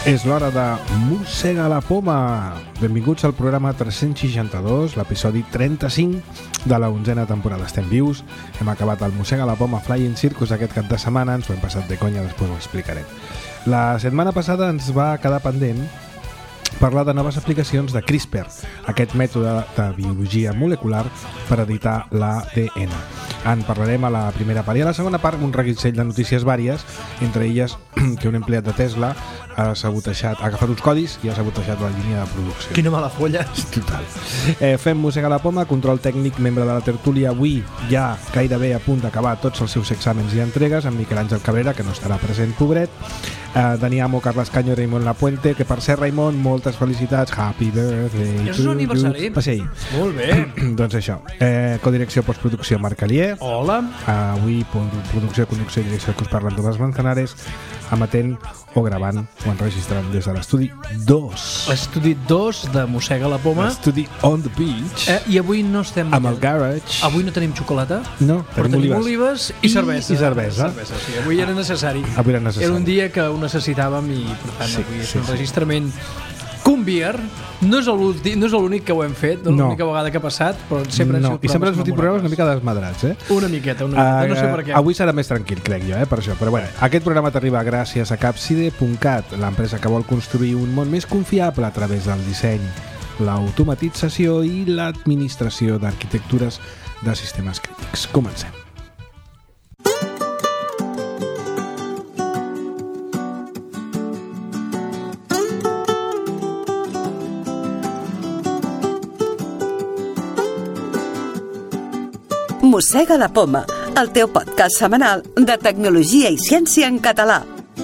És l'hora de Mossega la Poma. Benvinguts al programa 362, l'episodi 35 de la 11a temporada. Estem vius, hem acabat el Mossega la Poma Flying Circus aquest cap de setmana, ens ho hem passat de conya, després ho explicarem. La setmana passada ens va quedar pendent parlar de noves aplicacions de CRISPR, aquest mètode de biologia molecular per editar l'ADN. En parlarem a la primera part i a la segona part un reguitzell de notícies vàries, entre elles que un empleat de Tesla ha agafat uns codis i ha sabotejat la línia de producció. Quina mala folla. Total. Fem Mossega la Poma, control tècnic, membre de la tertúlia. Avui ja gairebé a punt d'acabar tots els seus exàmens i entregues, amb Miquel Àngel Cabrera, que no estarà present, pobret. Dani Amo, Carles Caño i Raimon Lapuente, que per ser Raimon, moltes felicitats, happy birthday. És un aniversari. Va ser ahir. Molt bé. Doncs això. Codirecció postproducció Marc Alier. Hola. Avui producció, conducció i direcció que us parlen Tomàs Manzanares, amatent o gravant o enregistrant des de l'estudi 2. L'estudi 2 de Mossega la Poma. L'estudi on the beach. I avui no estem... Amb el garage. Avui no tenim xocolata. No, però tenim olives i cervesa. I cervesa. Sí, avui era necessari. Avui era necessari. Era un dia que ho necessitàvem i, per tant, sí, avui és un registrament Cumbier. No és l'únic que ho hem fet, no és l'única vegada que ha passat, però sempre han sigut i sempre han sortit programes una mica desmadrats, Una miqueta, no sé per què. Avui serà més tranquil, crec jo, per això. Però bueno, aquest programa t'arriba gràcies a Capside.cat, l'empresa que vol construir un món més confiable a través del disseny, l'automatització i l'administració d'arquitectures de sistemes crítics. Comencem. Mossega la Poma, el teu podcast setmanal de tecnologia i ciència en català.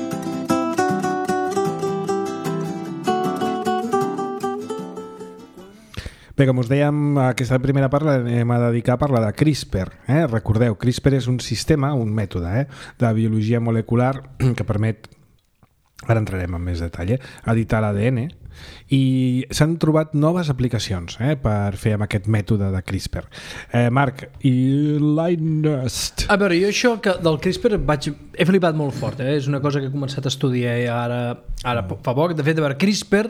Bé, com us dèiem, aquesta primera part l'anem a dedicar a parlar de CRISPR. Recordeu, CRISPR és un sistema, un mètode de biologia molecular que permet, ara entrarem en més detall, editar l'ADN, i s'han trobat noves aplicacions per fer amb aquest mètode de CRISPR. Marc, i Linus? A veure, jo això del CRISPR he flipat molt fort. És una cosa que he començat a estudiar ara fa poc. De fet, a veure, CRISPR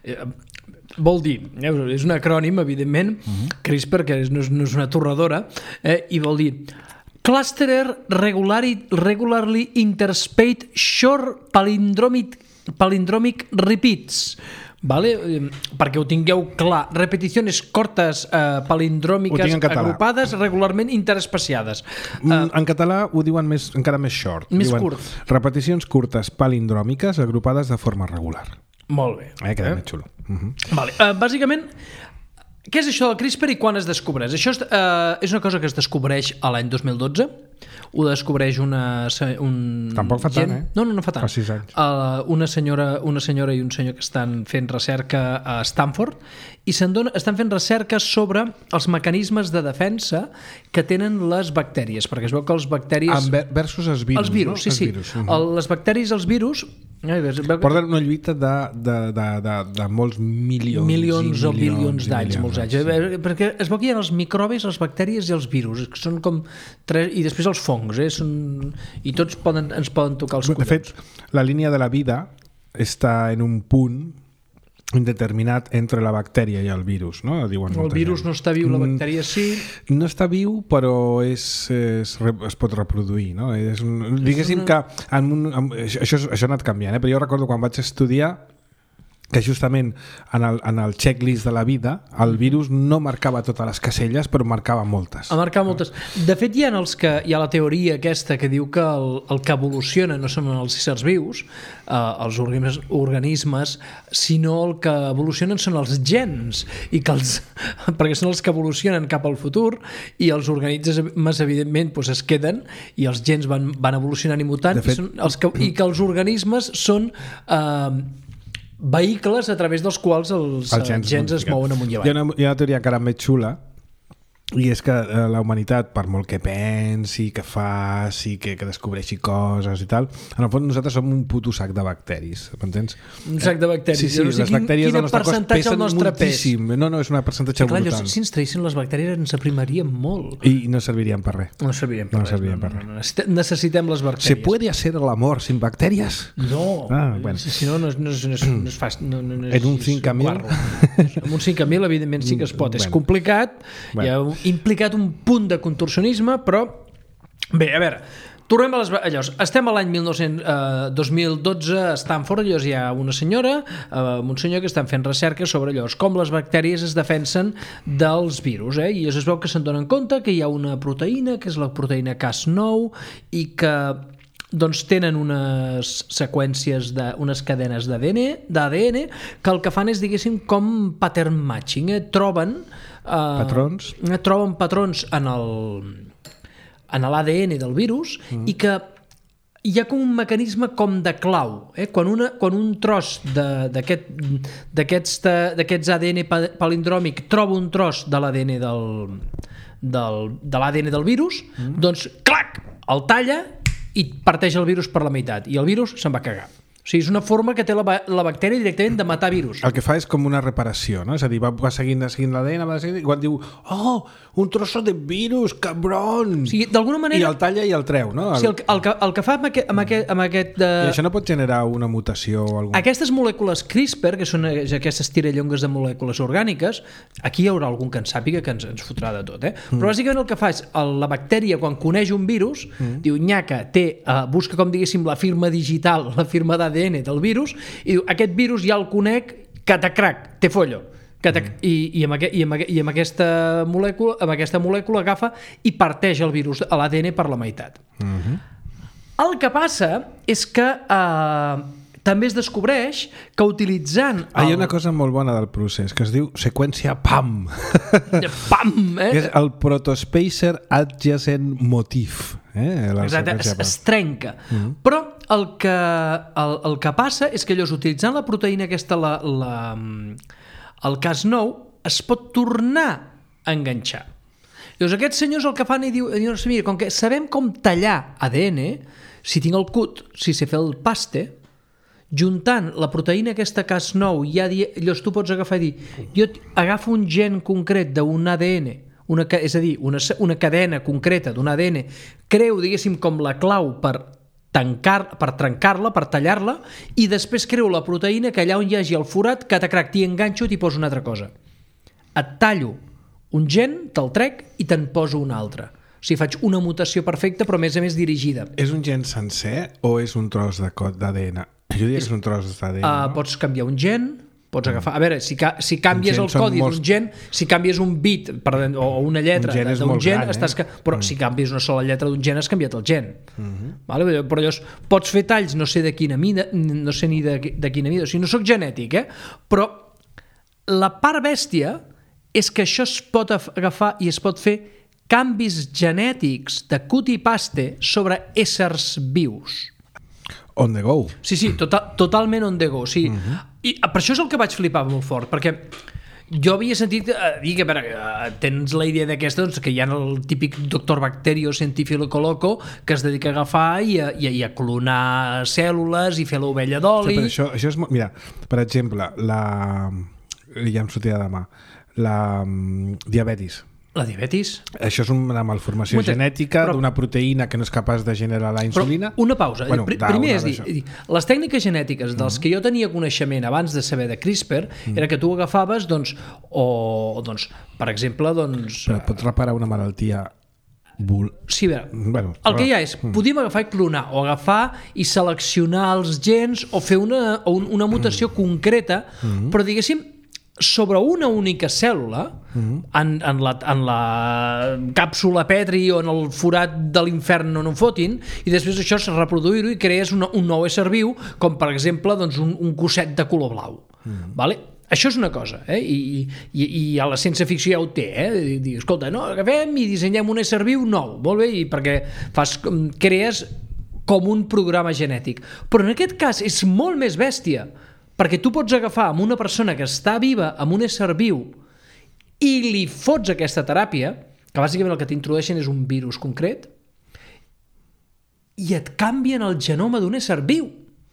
vol dir, és un acrònim, evidentment, CRISPR, que no és una torradora, i vol dir Clustered Regularly Interspaced Short Palindromic Repeats. Vale? Perquè ho tingueu clar, repeticions cortes palindròmiques agrupades regularment interespaciades. En català ho diuen encara més short. Més curt. Repeticions curtes palindròmiques agrupades de forma regular. Molt bé. Queda més xulo. Vale. Bàsicament, què és això del CRISPR i quan es descobreix? Això és una cosa que es descobreix a l'any 2012. Ho descobreix Tampoc fa tant, No fa tant. Fa 6 anys. Una senyora i un senyor que estan fent recerca a Stanford i estan fent recerca sobre els mecanismes de defensa que tenen les bactèries, perquè es veu que les bactèries... Versus els virus. Els virus, no? sí. Les bactèries, els virus... Porten una lluita de molts milions o bilions d'anys, molts anys. Perquè es veu que hi ha els microbis, les bactèries i els virus, que són com tres, i després els fongs, i tots ens poden tocar els collons. De fet, la línia de la vida està en un punt indeterminat entre la bactèria i el virus, no? Diuen el virus no està viu, la bactèria sí. No està viu, però es pot reproduir, no? Diguéssim que això ha anat canviant, però jo recordo quan vaig estudiar que justament en el checklist de la vida el virus no marcava totes les caselles, però marcava moltes. De fet, hi ha la teoria aquesta que diu que el que evoluciona no són els éssers vius, els organismes, sinó el que evolucionen són els gens, perquè són els que evolucionen cap al futur, i els organismes, evidentment, es queden, i els gens van evolucionant i mutant, i que els organismes són... vehicles a través dels quals els gens es mouen amunt i avall. Hi ha una teoria encara més xula I és que la humanitat, per molt que pensi, que faci, que descobreixi coses i tal, en el fons nosaltres som un puto sac de bacteris, m'entens? Un sac de bacteris. Sí, les bactèries del nostre cos pesen moltíssim. No, és un percentatge brutal. Si ens traïssin les bactèries ens aprimaríem molt. I no servirien per res. No servirien per res. Necessitem les bactèries. ¿Se puede hacer el amor sin bacterias? No. Bueno. Si no és fàcil. En un 5.000? En un 5.000, evidentment, sí que es pot. És complicat, hi ha implicat un punt de contorsionisme, però bé, a veure, tornem a llavors, estem a l'any 2012 a Stanford, llavors hi ha una senyora, un senyor que estan fent recerca sobre llavors com les bactèries es defensen dels virus, i es veu que se'n donen compte que hi ha una proteïna, que és la proteïna Cas9, i que doncs tenen unes seqüències unes cadenes d'ADN que el que fan és, diguéssim, com pattern matching, troben patrons en l'ADN del virus i que hi ha com un mecanisme com de clau. Quan un tros d'aquests ADN palindròmic troba un tros de l'ADN de l'ADN del virus, doncs, clac, el talla i parteix el virus per la meitat i el virus se'n va cagar. O sigui, és una forma que té la bactèria directament de matar virus. El que fa és com una reparació, no? És a dir, va seguint l'ADN, i quan diu, un trozo de virus, cabrón! O sigui, d'alguna manera... I el talla i el treu, no? O sigui, el que fa amb aquest... I això no pot generar una mutació o alguna... Aquestes molècules CRISPR, que són aquestes tirallongues de molècules orgàniques, aquí hi haurà algun que en sàpiga que ens fotrà de tot, Però bàsicament el que fa és, la bactèria, quan coneix un virus, diu, nyaca, busca, com diguéssim, la firma digital, la firma d'ADN del virus, i diu, aquest virus ja el conec, catacrac, té follo. I amb aquesta molècula agafa i parteix el virus a l'ADN per la meitat. El que passa és que també es descobreix que utilitzant... Hi ha una cosa molt bona del procés que es diu seqüència PAM. PAM, que és el Protospacer Adjacent Motif. Exacte, es trenca. Però el que passa és que utilitzant la proteïna aquesta, el Cas9, es pot tornar a enganxar. Llavors aquests senyors el que fan diuen, mira, com que sabem com tallar ADN, si tinc el CUT, si sé fer el paste, juntant la proteïna aquesta Cas9, llavors tu pots agafar i dir, jo agafo un gen concret d'un ADN, és a dir, una cadena concreta d'un ADN, creu, diguéssim, com la clau per trencar-la, per tallar-la, i després creu la proteïna que allà on hi hagi el forat, catacrac, t'hi enganxo i t'hi poso una altra cosa. Et tallo un gen, te'l trec i te'n poso un altre. O sigui, faig una mutació perfecta, però a més dirigida. És un gen sencer o és un tros de codi d'ADN? Jo diria que és un tros d'ADN. Pots canviar un gen, pots agafar... A veure, si canvies el codi d'un gen, si canvies un bit o una lletra d'un gen, però si canvies una sola lletra d'un gen has canviat el gen. Però llavors pots fer talls, no sé de quina mida, no sé ni de quina mida, o sigui, no soc genètic, però la part bèstia és que això es pot agafar i es pot fer canvis genètics de cut i paste sobre éssers vius. On the go. Sí, totalment on the go. O sigui, i per això és el que vaig flipar molt fort, perquè jo havia sentit dir que tens la idea d'aquesta, doncs, que hi ha el típic doctor bacterio científico loco que es dedica a agafar i a clonar cèl·lules i fer l'ovella d'oli. Sí, però això és... Mira, per exemple, ja em sortirà de mà, la diabetis. La diabetis? Això és una malformació genètica d'una proteïna que no és capaç de generar la insulina. Però una pausa. Primer és dir, les tècniques genètiques dels que jo tenia coneixement abans de saber de CRISPR era que tu agafaves, per exemple... Però pots reparar una malaltia... Sí, el que hi ha és, podíem agafar i clonar, o agafar i seleccionar els gens, o fer una mutació concreta, però diguéssim, sobre una única cèl·lula, en la càpsula Petri o en el forat de l'infern on en fotin, i després això es reproduir-ho i crees un nou ésser viu, com per exemple un gosset de color blau. Això és una cosa, i a la ciència-ficció ja ho té, dir, escolta, no, agafem i dissenyem un ésser viu nou, molt bé, i perquè crees com un programa genètic. Però en aquest cas és molt més bèstia, perquè tu pots agafar amb una persona que està viva, amb un ésser viu, i li fots aquesta teràpia, que bàsicament el que t'introdueixen és un virus concret i et canvien el genoma d'un ésser viu.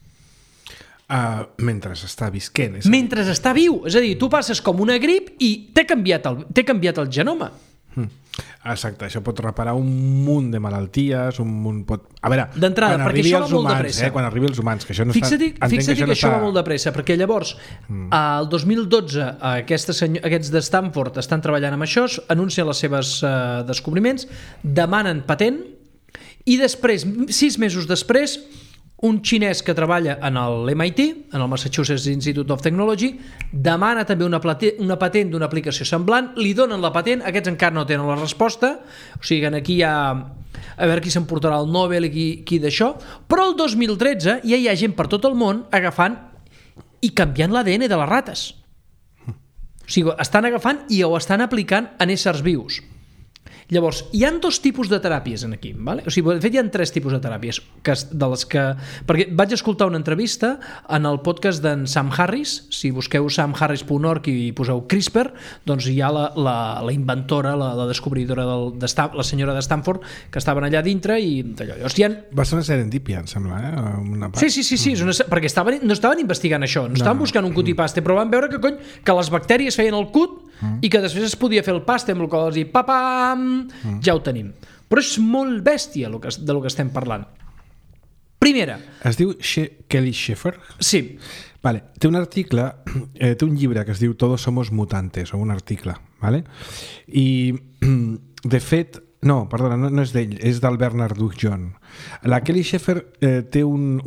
Mentre està visquent. Mentre està viu. És a dir, tu passes com una grip i t'he canviat el genoma. Exacte, això pot reparar un munt de malalties, un munt pot... A veure, d'entrada, perquè això va molt de pressa. Quan arribi als humans, que això no Fixa't que això va molt de pressa, perquè llavors, al 2012, aquests de Stanford estan treballant amb això, anuncien les seves descobriments, demanen patent, i després, 6 mesos després, un xinès que treballa en l'MIT, en el Massachusetts Institute of Technology, demana també una patent d'una aplicació semblant, li donen la patent, aquests encara no tenen la resposta, o sigui que aquí hi ha... a veure qui s'emportarà el Nobel i qui d'això, però el 2013 ja hi ha gent per tot el món agafant i canviant l'ADN de les rates. O sigui, estan agafant i ho estan aplicant en éssers vius. Llavors, hi ha 2 tipus de teràpies aquí, vale? O sigui, de fet hi ha 3 tipus de teràpies perquè vaig escoltar una entrevista en el podcast d'en Sam Harris. Si busqueu samharris.org i poseu CRISPR, doncs hi ha la inventora, la descobridora la senyora de Stanford, que estaven allà dintre i d'allò. Va ser una serendípia, em sembla, una part. Sí, perquè no estaven investigant això, no estaven buscant un cut i paste, però van veure que les bactèries feien el cut i que després es podia fer el paste amb el qual dir papam, ja ho tenim. Però és molt bèstia de lo que estem parlant. Primera. Es diu Kelly Sheffer? Sí. Vale. Té un article, té un llibre que es diu Todos somos mutantes, o un article, vale? I de fet, no és d'ell, és del Bernard Duke-John. La Kelly Sheffer té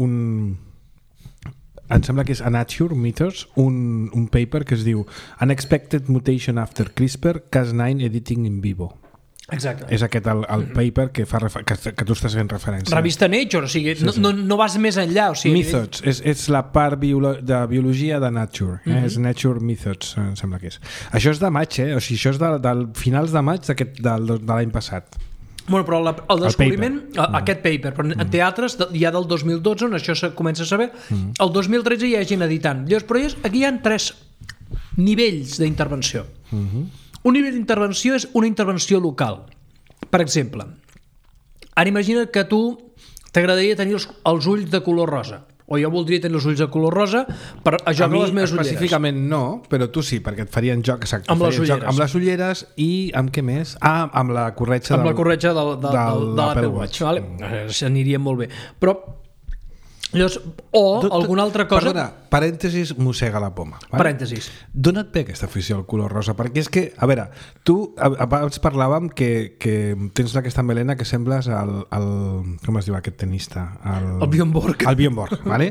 em sembla que és a Nature Methods, un paper que es diu Unexpected Mutation After CRISPR, Cas9 Editing in Vivo. Exacte. És aquest el paper que tu estàs fent referència. Revista Nature, o sigui, no vas més enllà. O sigui, Methods, és la part de biologia de Nature, és Nature Methods, em sembla que és. Això és de maig, o sigui, això és del finals de maig de l'any passat. Bueno, però el descobriment, aquest paper, però en teatres ja del 2012, on això se comença a saber, el 2013 hi ha gent editant. Llavors, però aquí hi ha 3 nivells d'intervenció. Un nivell d'intervenció és una intervenció local. Per exemple, ara imagina't que tu t'agradaria tenir els ulls de color rosa, o jo voldria tenir els ulls de color rosa per joc amb les meves ulleres. Específicament no, però tu sí, perquè et farien joc, exacte, amb les ulleres i amb què més? Amb la corretja de l'Apple Watch, vale? S'aniria molt bé. Però llavors, alguna altra cosa... Perdona, parèntesis, mossega la poma. Vale? Parèntesis. D'on et ve aquesta afició al color rosa? Perquè és que, a veure, tu abans parlàvem que tens aquesta melena que sembles com es diu aquest tenista? El Bjorn Borg. El Bjorn Borg, vale?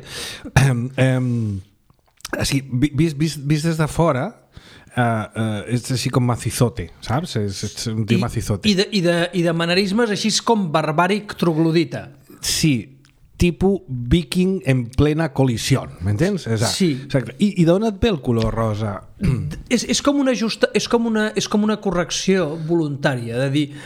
Vist des de fora, és així com macizote, saps? És un tio macizote. I de manerismes així com barbàric troglodita. Sí, tipus viking en plena col·lisió, m'entens? Sí. Exacte. I d'on et ve el color rosa? És com una correcció voluntària, de dir...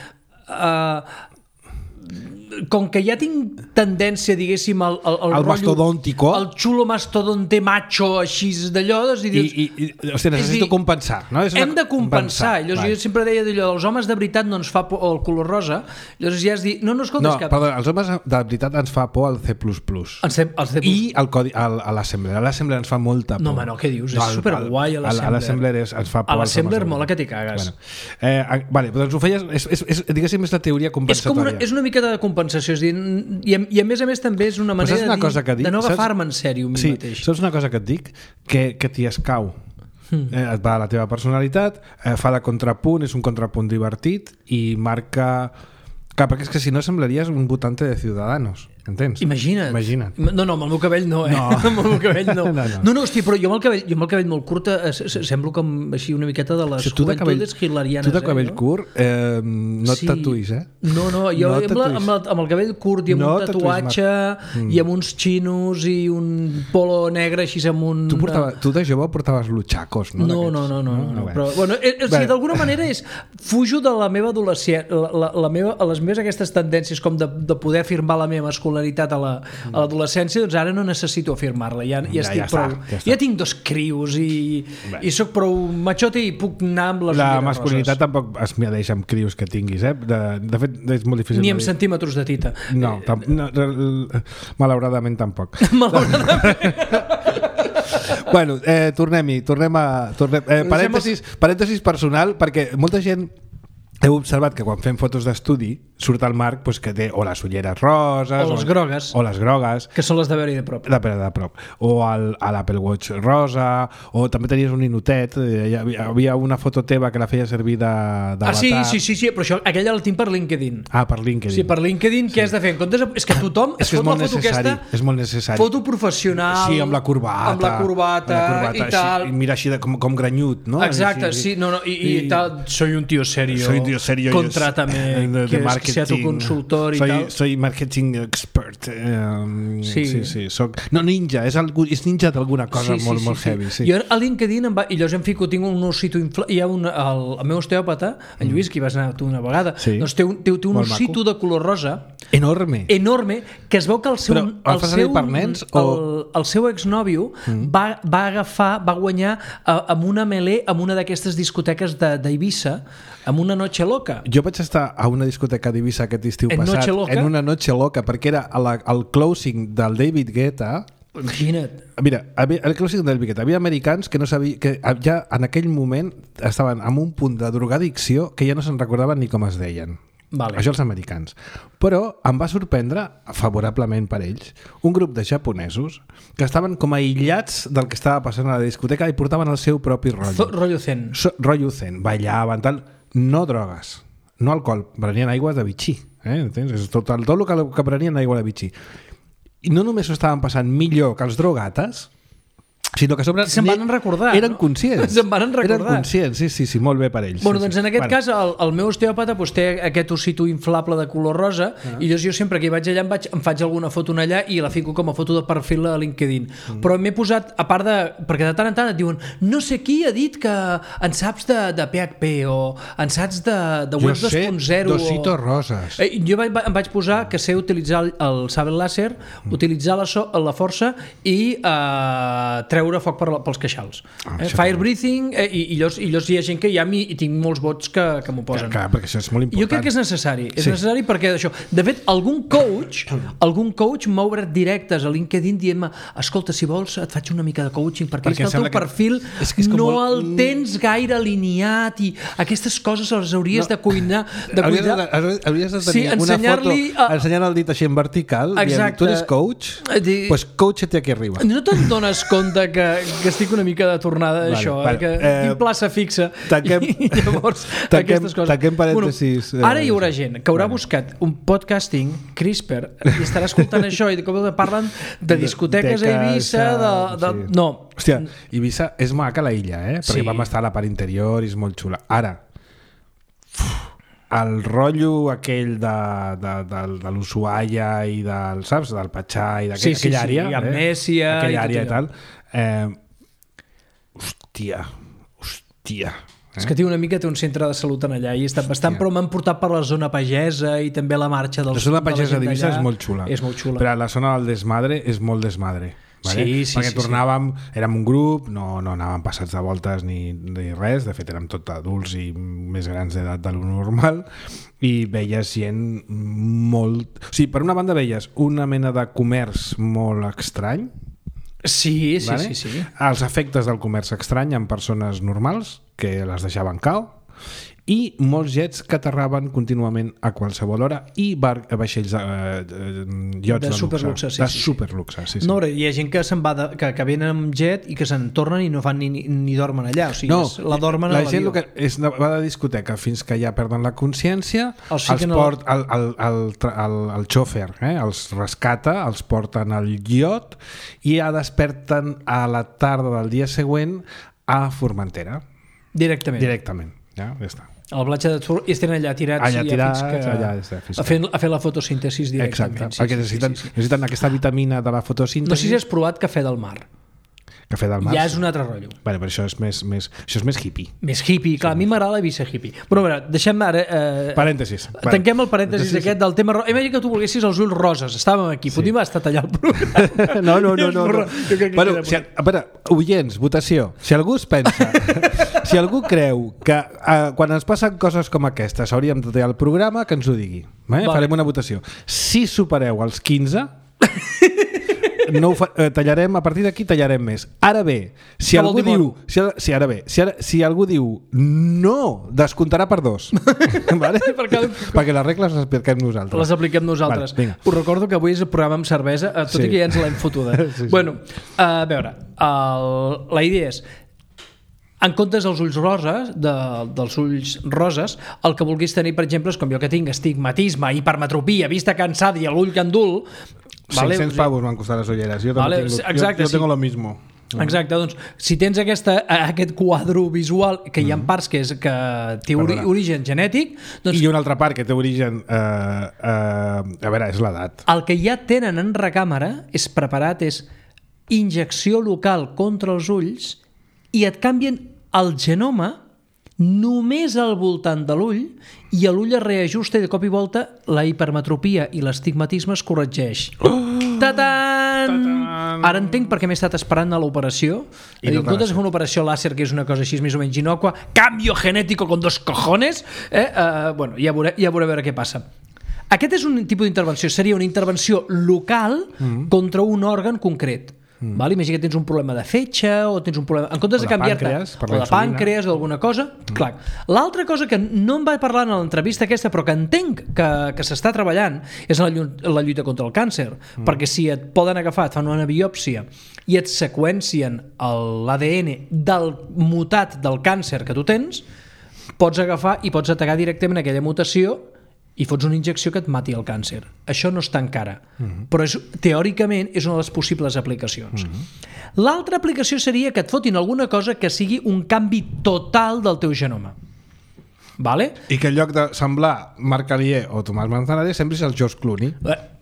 com que ja tinc tendència, diguéssim, al rotllo... mastodòntico. El xulo mastodonte macho, així d'allò... Hòstia, necessito compensar, no? Hem de compensar. Llavors, jo sempre deia d'allò, els homes de veritat no ens fa por el color rosa. Llavors ja has dit, no, escolta... Perdó, els homes de veritat ens fa por el C++. I l'Assembler. L'Assembler ens fa molta por. No, home, no, què dius? És superguai l'Assembler. L'Assembler ens fa por. L'Assembler mola que t'hi cagues. Vale, doncs ho feies... Diguéssim, és la teoria compensatòria. És una mica de compensació, és dir, i a més també és una manera de no agafar-me en sèrio a mi mateix. Saps una cosa que et dic? Que t'hi escau. Et va a la teva personalitat, fa de contrapunt, és un contrapunt divertit i marca... Clar, perquè és que si no semblaries un votante de Ciudadanos, entens? Imagina't. No, amb el meu cabell no, amb el meu cabell no. No, hosti, però jo amb el cabell molt curt semblo com així una miqueta de les juventudes hilarianes. Tu de cabell curt no et tatuïs, eh? No, jo amb el cabell curt i amb un tatuatge i amb uns xinos i un polo negre així amb un... Tu de jove portaves luchacos, no? No. Però, bueno, d'alguna manera fujo de la meva adolescència, les meves aquestes tendències com de poder afirmar la meva masculinitat popularitat a l'adolescència, doncs ara no necessito afirmar-la, ja estic prou. Ja tinc 2 crios i sóc prou machote i puc anar amb les La ulleres masculinitat roses. tampoc es medeix amb crios que tinguis, de fet és molt difícil. Ni amb centímetres de tita. No, malauradament tampoc. Bueno, parèntesis personal, perquè molta gent heu observat que quan fem fotos d'estudi surt el Marc que té o les ulleres roses o les grogues, que són les de veure de prop, o l'Apple Watch rosa, o també tenies un ninotet, hi havia una foto teva que la feia servir d'avatar. Sí, però aquella la tinc per LinkedIn. Per LinkedIn. Sí, per LinkedIn, què has de fer? En comptes és que tothom es fot la foto aquesta, és molt necessari. Foto professional, sí, amb la corbata i tal. I mira així com granyut, no? Exacte, sí, i tal, soy un tío serio, contrátame, que sea tu consultor i tal. Soy marketing expert. Sí, soc... No, ninja, és ninja d'alguna cosa molt heavy. Sí. Jo a LinkedIn i llavors em fico, tinc un ossito hi ha el meu osteòpata, en Lluís, que hi vas anar tu una vegada, doncs té un ossito de color rosa enorme, que es veu que el seu exnòvio va guanyar amb una melé amb una d'aquestes discoteques d'Eivissa, amb una noche loca. Jo vaig estar a una discoteca d'Eivissa aquest estiu passat, en una noche loca, perquè era el closing del David Guetta. Imagina't. Mira, el closing del David Guetta, havia americans que no sabien, que ja en aquell moment estaven en un punt de drogadicció que ja no se'n recordaven ni com es deien. Això els americans. Però em va sorprendre, favorablement per ells, un grup de japonesos que estaven com aïllats del que estava passant a la discoteca i portaven el seu propi rotllo. Rotllo zen. Ballaven, tal. No drogues, no alcohol, prenien aigua de bitxí. Tot el que prenien aigua de bitxí. I no només ho estaven passant millor que els drogates, sinó que a sobre se'n van recordar, eren conscients. Se'n van recordar. Eren conscients, sí, molt bé per ells. Bueno, doncs en aquest cas el meu osteòpata té aquest ossito inflable de color rosa i jo sempre que hi vaig allà em faig alguna foto allà i la fico com a foto de perfil a LinkedIn. Però m'he posat, a part de... perquè de tant en tant et diuen no sé qui ha dit que en saps de PHP o en saps de web 2.0 Jo sé d'ositos roses. Jo em vaig posar que sé utilitzar el sable làser, utilitzar la força i treure foc pels queixals. Fire breathing i llavors hi ha gent que ja i tinc molts vots que m'ho posen. Clar, perquè això és molt important. Jo crec que és necessari. És necessari perquè d'això... De fet, algun coach m'ha obert directes a LinkedIn dient-me escolta, si vols et faig una mica de coaching perquè el teu perfil no el tens gaire alineat i aquestes coses les hauries de cuidar. Hauries de tenir una foto ensenyant el dit així en vertical dient, tu eres coach? Doncs coach-te aquí arriba. No te'n dones compte que estic una mica de tornada d'això, que tinc plaça fixa i llavors aquestes coses. Tanquem parèntesis. Ara hi haurà gent que haurà buscat un podcasting CRISPR i estarà escoltant això i de cop parlen de discoteques a Eivissa no. Hòstia, Eivissa és maca la illa, perquè vam estar a la part interior i és molt xula. Ara el rotllo aquell de l'Ushuaia i del, saps, del Patxà i d'aquella àrea, Amnèsia, aquella àrea i tal, hòstia. És que té un centre de salut en allà i he estat bastant, però m'han portat per la zona pagesa i també la marxa dels... La zona pagesa d'Eivissa és molt xula. És molt xula. Però la zona del desmadre és molt desmadre. Vale? Perquè tornàvem, érem un grup, no anàvem passats de voltes ni res, de fet érem tot adults i més grans d'edat de lo normal i veies gent molt... O sigui, per una banda veies una mena de comerç molt estrany. Sí. Els efectes del comerç estrany en persones normals que les deixaven cao i molts jets que aterraven contínuament a qualsevol hora i vaixells iots de superluxe. De superluxe, sí. No, hi ha gent que se'n va que venen amb jet i que se'n tornen i no fan ni dormen allà, o sigui, la dormen a l'avió. La gent va de discoteca fins que ja perden la consciència, el xòfer els rescata, els porten al iot i ja desperten a la tarda del dia següent a Formentera. Directament. Ja està. A la platja de Tur i estan allà tirats a fer la fotosíntesi directament. Exacte, perquè necessiten aquesta vitamina de la fotosíntesi. No sé si has provat cafè del mar. Cafè del Març. Ja és un altre rotllo. Bueno, però això és més hippie. Més hippie, clar, a mi m'agrada la vista hippie. Però a veure, deixem ara... Parèntesis. Tanquem el parèntesis aquest del tema... Imagina que tu volguessis els ulls roses. Estàvem aquí, podíem estar tallant el programa. No. Bueno, a veure, oients, votació. Si algú es pensa... si algú creu que quan ens passen coses com aquestes hauríem de tallar el programa, que ens ho digui. Farem una votació. Si supereu els 15... no tallarem, a partir d'aquí tallarem més. Ara bé, si algú diu si algú diu no, descomptarà per 2. Vale? Perquè les regles les apliquem nosaltres. Vale, us recordo que avui és el programa amb cervesa, tot i que ja ens l'hem fotuda. Bueno, a veure, la idea és, en comptes dels ulls roses, dels ulls roses, el que vulguis tenir, per exemple, és com jo que tinc astigmatisme, hipermetropia, vista cansada i l'ull candul, 500 pavos m'han costat les ulleres. Jo tengo lo mismo. Exacte, doncs si tens aquest quadre visual que hi ha parts que té origen genètic, doncs... i una altra part que té origen a veure, és l'edat. El que ja tenen en recàmera és preparat, és injecció local contra els ulls i et canvien el genoma només al voltant de l'ull i l'ull es reajusta i de cop i volta la hipermetropia i l'estigmatisme es corregeix. Ta-tan! Ara entenc per què m'he estat esperant a l'operació. En comptes de fer una operació làser, que és una cosa així més o menys inocua, cambio genético con 2 cojones, bueno, ja veuré a veure què passa. Aquest és un tipus d'intervenció, seria una intervenció local contra un òrgan concret. Vale? Imagina que tens un problema de fetge o tens un problema... En comptes de canviar-te o de pàncreas o alguna cosa, clar. L'altra cosa que no em va parlar en l'entrevista aquesta, però que entenc que s'està treballant, és la lluita contra el càncer, perquè si et poden agafar, et fan una biòpsia i et seqüencien l'ADN del mutat del càncer que tu tens, pots agafar i pots atacar directament aquella mutació i fots una injecció que et mati el càncer. Això no està encara, però teòricament és una de les possibles aplicacions. L'altra aplicació seria que et fotin alguna cosa que sigui un canvi total del teu genoma. Vale? I que en lloc de semblar Marc Alier o Tomàs Manzanares semblis el George Clooney.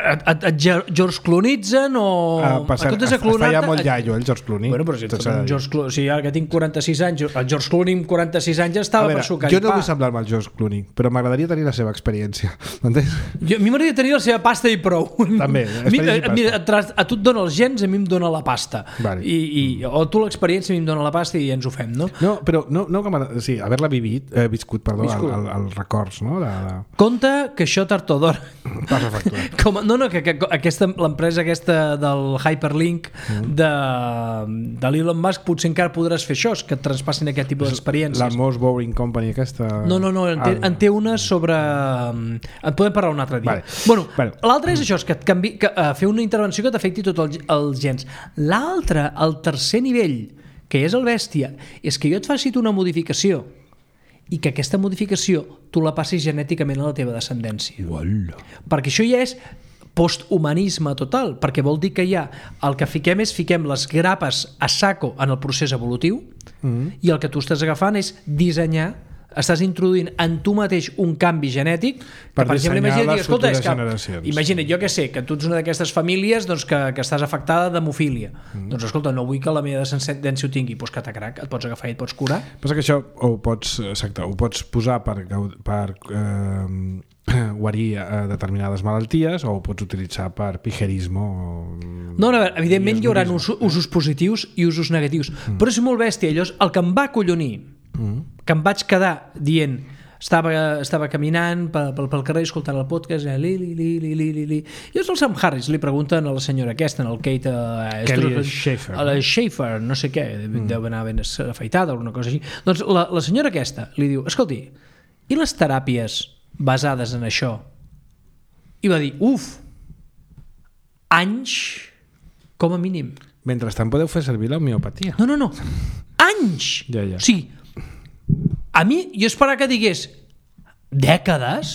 George Cloonitzen o... Per cert, es feia molt iaio el George Clooney. Bueno, però si ara que tinc 46 anys, el George Clooney amb 46 anys estava per sucar i pa. Jo no vull semblar-me al George Clooney, però m'agradaria tenir la seva experiència. M'entens? A mi m'agradaria tenir la seva pasta i prou. També, experiència i pasta. A tu et dona els gens, a mi em dona la pasta. O tu l'experiència, a mi em dona la pasta i ens ho fem, no? No, però no com sí, haver-la viscut, perdó, els records, no? Compte que això tard o d'hora passa factura. Que l'empresa aquesta del Hyperlink de l'Elon Musk potser encara podràs fer això, que et transpassin aquest tipus d'experiències. La Most Boring Company aquesta... No, en té una sobre... En podem parlar un altre dia. Bueno, l'altre és això, és que fer una intervenció que t'afecti tots els gens. L'altre, el tercer nivell, que és el bèstia, és que jo et faci una modificació i que aquesta modificació tu la passis genèticament a la teva descendència. Uala. Perquè això ja és posthumanisme total, perquè vol dir que ja el que fiquem les grapes a saco en el procés evolutiu i el que tu estàs agafant és dissenyar, estàs introduint en tu mateix un canvi genètic per dissenyar les futures generacions. Imagina't, jo què sé, que tu ets una d'aquestes famílies doncs, que estàs afectada d'hemofília. Doncs escolta, no vull que la meva descendència ho tingui, doncs catacrac, et pots agafar i et pots curar. Passa que això ho pots posar per guarir determinades malalties o ho pots utilitzar per pijerismo. No, evidentment hi haurà usos positius i usos negatius, però és molt bèstia. Llavors, el que em va acollonir, que em vaig quedar dient, estava caminant pel carrer escoltant el podcast, i llavors el Sam Harris li pregunten a la senyora aquesta, el Kate Kelly Schaefer, a la Schaefer, no sé què, deu anar ben afaitada o alguna cosa així. Doncs la senyora aquesta li diu, escolti, i les teràpies basades en això? I va dir, anys com a mínim. Mentrestant podeu fer servir l'homeopatia. No, anys! Ja. O sigui, a mi, jo esperava que digués dècades.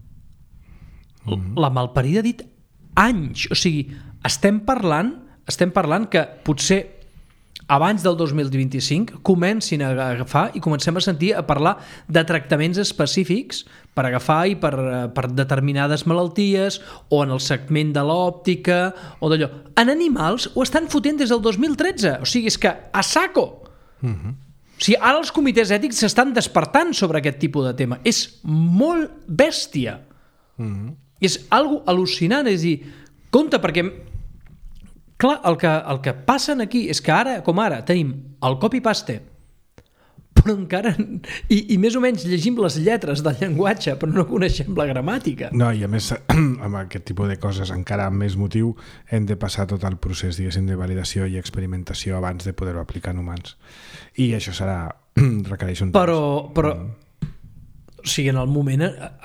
La malparida ha dit anys. O sigui, estem parlant que potser abans del 2025 comencin a agafar i comencem a sentir a parlar de tractaments específics per agafar i per determinades malalties o en el segment de l'òptica o d'allò. En animals ho estan fotent des del 2013, o sigui, és que a saco. O sigui, ara els comitès ètics s'estan despertant sobre aquest tipus de tema. És molt bèstia. És algo al·lucinant, és a dir, compte, perquè clar, el que passa aquí és que ara, com ara, tenim el copy-paste, però encara... I més o menys llegim les lletres del llenguatge, però no coneixem la gramàtica. No, i a més, amb aquest tipus de coses, encara amb més motiu, hem de passar tot el procés, diguéssim, de validació i experimentació abans de poder-ho aplicar en humans. I això requereix un temps. Però o sigui, en el moment...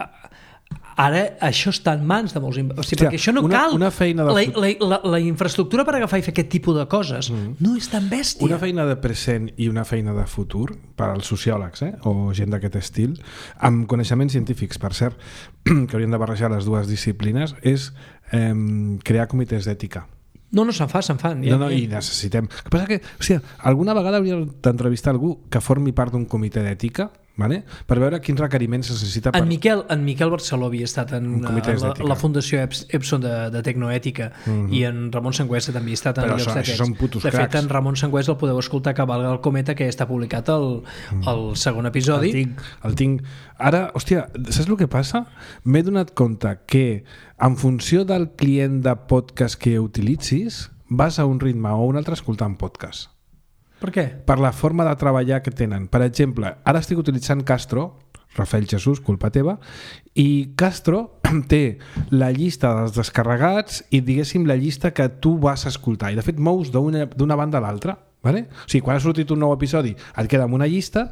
Ara això està en mans de molts... O sigui, perquè això no cal... Una feina de... La infraestructura per agafar i fer aquest tipus de coses no és tan bèstia. Una feina de present i una feina de futur per als sociòlegs o gent d'aquest estil, amb coneixements científics, per cert, que haurien de barrejar les dues disciplines, és crear comitès d'ètica. No, se'n fan. I necessitem... El que passa que, o sigui, alguna vegada hauríem d'entrevistar algú que formi part d'un comitè d'ètica, vale? Per veure quins requeriments es necessita per... En Miquel Barceló havia estat en la Fundació Epson de Tecnoètica i en Ramon Sangüesa també ha estat en llocs d'aquests. De fet, en Ramon Sangüesa el podeu escoltar, Cavalga el cometa, que està publicat el segon episodi. El tinc. Ara, hòstia, saps el que passa? M'he donat compte que en funció del client de podcast que utilitzis vas a un ritme o un altre escoltant podcast. Per què? Per la forma de treballar que tenen. Per exemple, ara estic utilitzant Castro, Rafael Jesús, culpa teva, i Castro té la llista dels descarregats i, diguéssim, la llista que tu vas escoltar. I, de fet, mous d'una banda a l'altra. Vale? O sigui, quan ha sortit un nou episodi et queda amb una llista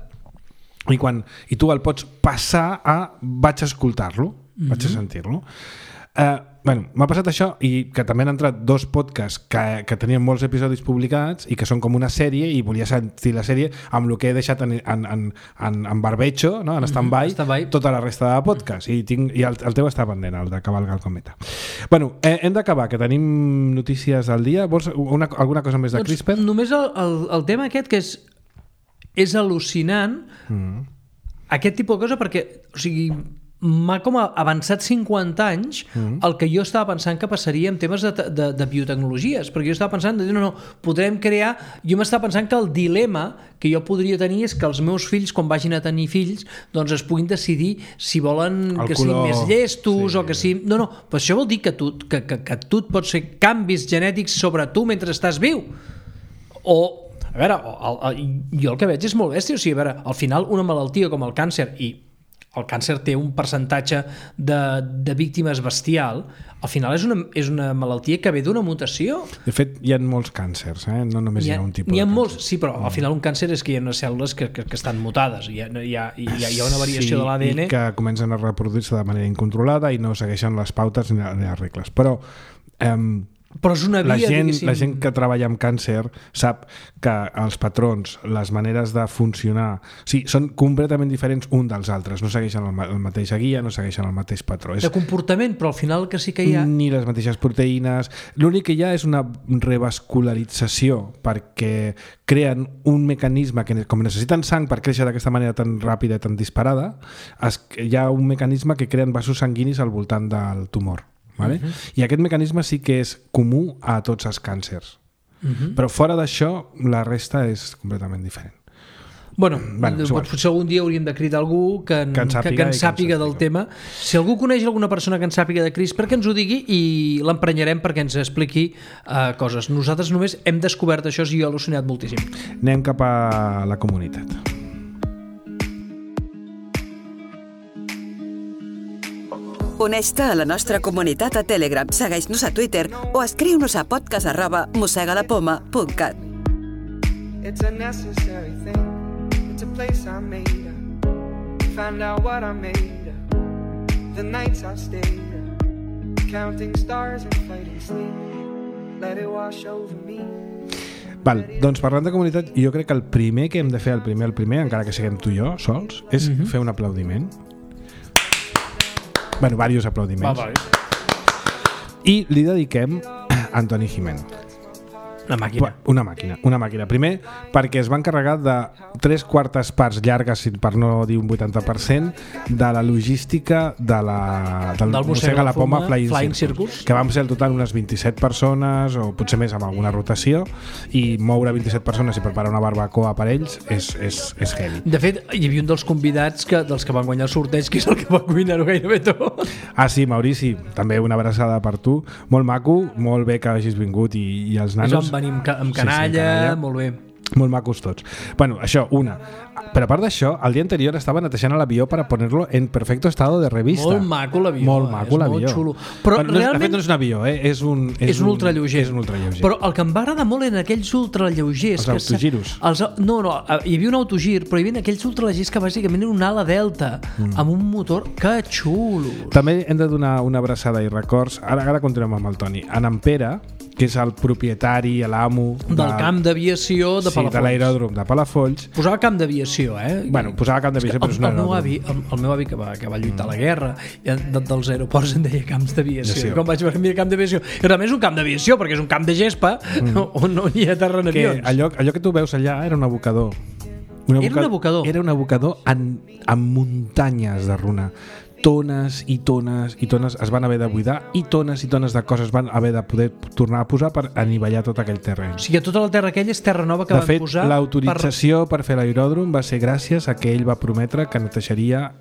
i tu el pots passar a vaig a escoltar-lo, vaig a sentir-lo. M'ha passat això i que també han entrat dos podcasts que tenien molts episodis publicats i que són com una sèrie i volia sentir la sèrie amb el que he deixat en barbecho, no? En stand-by, tota la resta de podcast i el teu està pendent, el de Cavalga el cometa. Bueno, hem d'acabar, que tenim notícies al dia. Vols alguna cosa més de CRISPR? Només el tema aquest que és al·lucinant aquest tipus de cosa perquè, o sigui, m'ha com avançat 50 anys el que jo estava pensant que passaria en temes de biotecnologies, perquè jo estava pensant no, podrem crear... Jo m'estava pensant que el dilema que jo podria tenir és que els meus fills, quan vagin a tenir fills, doncs es puguin decidir si volen que siguin més llestos o que siguin... No, però això vol dir que tu et pots fer canvis genètics sobre tu mentre estàs viu. O... A veure, jo el que veig és molt bèstia, o sigui, a veure, al final una malaltia com el càncer, i el càncer té un percentatge de víctimes bestial, al final és una malaltia que ve d'una mutació. De fet, hi ha molts càncers, no només hi ha un tipus de càncer. Molts, sí, però al final un càncer és que hi ha unes cèl·lules que estan mutades, hi ha una variació de l'ADN. I que comencen a reproduir-se de manera incontrolada i no segueixen les pautes ni les regles. Però és una via, la gent que treballa amb càncer sap que els patrons, les maneres de funcionar, són completament diferents un dels altres, no segueixen la mateixa guia, no segueixen el mateix patró. De comportament, però al final que sí que hi ha... Ni les mateixes proteïnes. L'únic que hi ha és una revascularització, perquè creen un mecanisme que, com necessiten sang per créixer d'aquesta manera tan ràpida i tan disparada, hi ha un mecanisme que creen vasos sanguinis al voltant del tumor. Vale? I aquest mecanisme sí que és comú a tots els càncers. Però fora d'això, la resta és completament diferent. Bueno, potser algun dia hauríem de cridar algú que en sàpiga del tema. Si algú coneix alguna persona que en sàpiga de CRISPR, que ens ho digui i l'emprenyarem perquè ens expliqui coses. Nosaltres només hem descobert això i jo he al·lucinat moltíssim. Anem cap a la comunitat. Uneix-te a la nostra comunitat a Telegram, segueix-nos a Twitter o escriu-nos a podcast@mosegalapoma.cat. It's a necessary thing. It's a place I made up. Find out what I made up. The nights I stayed up. Counting stars and fighting sleep. Let it wash over me. Val, doncs parlant de comunitat, jo crec que el primer que hem de fer, el primer, encara que siguem tu i jo sols, és fer un aplaudiment. Bueno, diversos aplaudiments. I li dediquem a Antoni Gimeno. Una màquina. Una màquina. Primer, perquè es va encarregar de 3/4 parts llargues, per no dir un 80%, de la logística del Mossega la Poma Flying Circus, que vam ser al total unes 27 persones, o potser més amb alguna rotació, i moure 27 persones i preparar una barbacoa per ells és heavy. De fet, hi havia un dels convidats dels que van guanyar el sorteig, que és el que va cuinar-ho gairebé tot. Ah, sí, Maurici, també una abraçada per tu. Molt maco, molt bé que hagis vingut i els nanos. Vam venir amb canalla, molt bé. Molt macos tots. Bueno, això, una. Però a part d'això, el dia anterior estava netejant l'avió per poner-lo en perfecto estado de revista. Molt maco l'avió. Molt maco l'avió. Molt xulo. Però bueno, realment... De fet, no és un avió, és un ultralleuger. És un ultralleuger. Però el que em va agradar molt eren aquells ultralleugers. Els autogiros. No, hi havia un autogir, però hi havia aquells ultralleugers que bàsicament eren una ala delta, amb un motor. Que xulo! També hem de donar una abraçada i records. Ara continuem amb el Toni. En Pere, que és el propietari, l'amo del camp d'aviació de Palafolls. Sí, de l'aeròdrom de Palafolls. Posava camp d'aviació, Bueno, posava camp d'aviació, però és un aeròdrom. El meu avi que va lluitar a la guerra, dels aeroports en deia camps d'aviació. Com vaig veure, mira, camp d'aviació. I realment és un camp d'aviació, perquè és un camp de gespa on no hi ha terra en avions. Allò que tu veus allà era un abocador. Era un abocador? Era un abocador amb muntanyes de runa. Tones i tones i tones es van haver de buidar i tones de coses van haver de poder tornar a posar per anivellar tot aquell terreny. O sigui, tota la terra aquella és terra nova que van posar... De fet, l'autorització per fer l'aeròdrom va ser gràcies a que ell va prometre que netejaria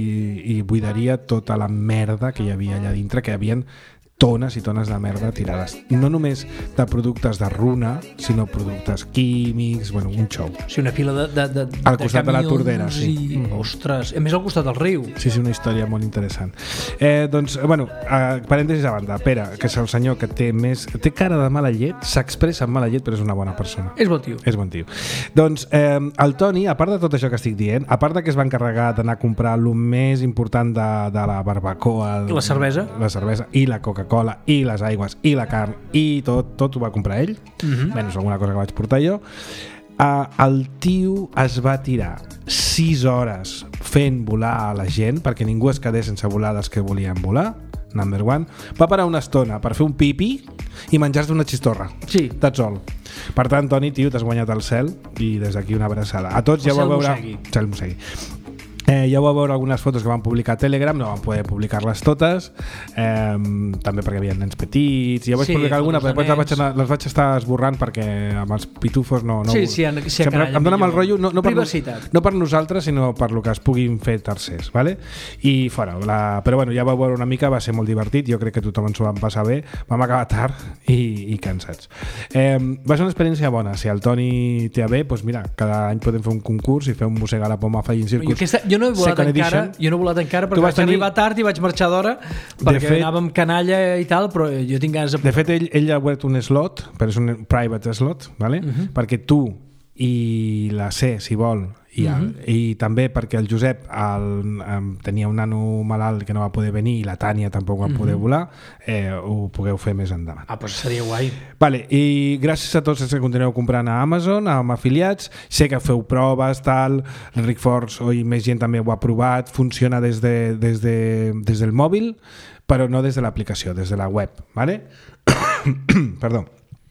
i buidaria tota la merda que hi havia allà dintre, que hi havia tones i tones de merda tirades. No només de productes de runa, sinó productes químics, bueno, un show. Sí, una fila de al costat de la Tordera, sí. Ostres, a més al costat del riu. Sí, una història molt interessant. Doncs, bueno, parèntesis a banda, Pere, que és el senyor que té cara de mala llet, s'expressa amb mala llet, però és una bona persona. És bon tio. És bon tio. Doncs el Toni, a part de tot això que estic dient, a part de que es va encarregar d'anar a comprar el més important de la barbacoa, la cervesa i la Coca-Cola i les aigües i la carn i tot ho va comprar ell, menys alguna cosa que vaig portar jo. El tio es va tirar 6 hores fent volar a la gent perquè ningú es quedés sense volar dels que volien volar. Number one. Va parar una estona per fer un pipi i menjar-se una xistorra. Sí. That's all. Per tant, Toni, tio, t'has guanyat el cel i des d'aquí una abraçada. A tots ja vau veure... Cel Mossegui. Ja vau veure algunes fotos que van publicar a Telegram, no van poder publicar-les totes, també perquè hi havia nens petits. Ja vaig publicar alguna, però després les vaig estar esborrant perquè amb els pitufos no em dóna mal rotllo, no per nosaltres, sinó per lo que es puguin fer tercers, ¿vale? I fora, però bueno, ja vau veure una mica, va ser molt divertit, jo crec que tothom ens ho vam passar bé, vam acabar tard i cansats. Va ser una experiència bona, si el Toni té a bé, doncs mira, cada any podem fer un concurs i fer un Mossega la Poma Flying Circus. Jo no he volat encara perquè vaig arribar tard i vaig marxar d'hora perquè anava amb canalla i tal, però jo tinc ganes de fet, ell ha obert un slot, però és un private slot, ¿vale? Perquè tu i la C, si vol, i també perquè el Josep tenia un nano malalt que no va poder venir i la Tània tampoc va poder volar, ho pugueu fer més endavant. Doncs seria guai. Vale, i gràcies a tots els que continueu comprant a Amazon, amb afiliats, sé que feu proves, tal, l'Enric Forts i més gent també ho ha provat, funciona des del mòbil, però no des de l'aplicació, des de la web, ¿vale? Perdó.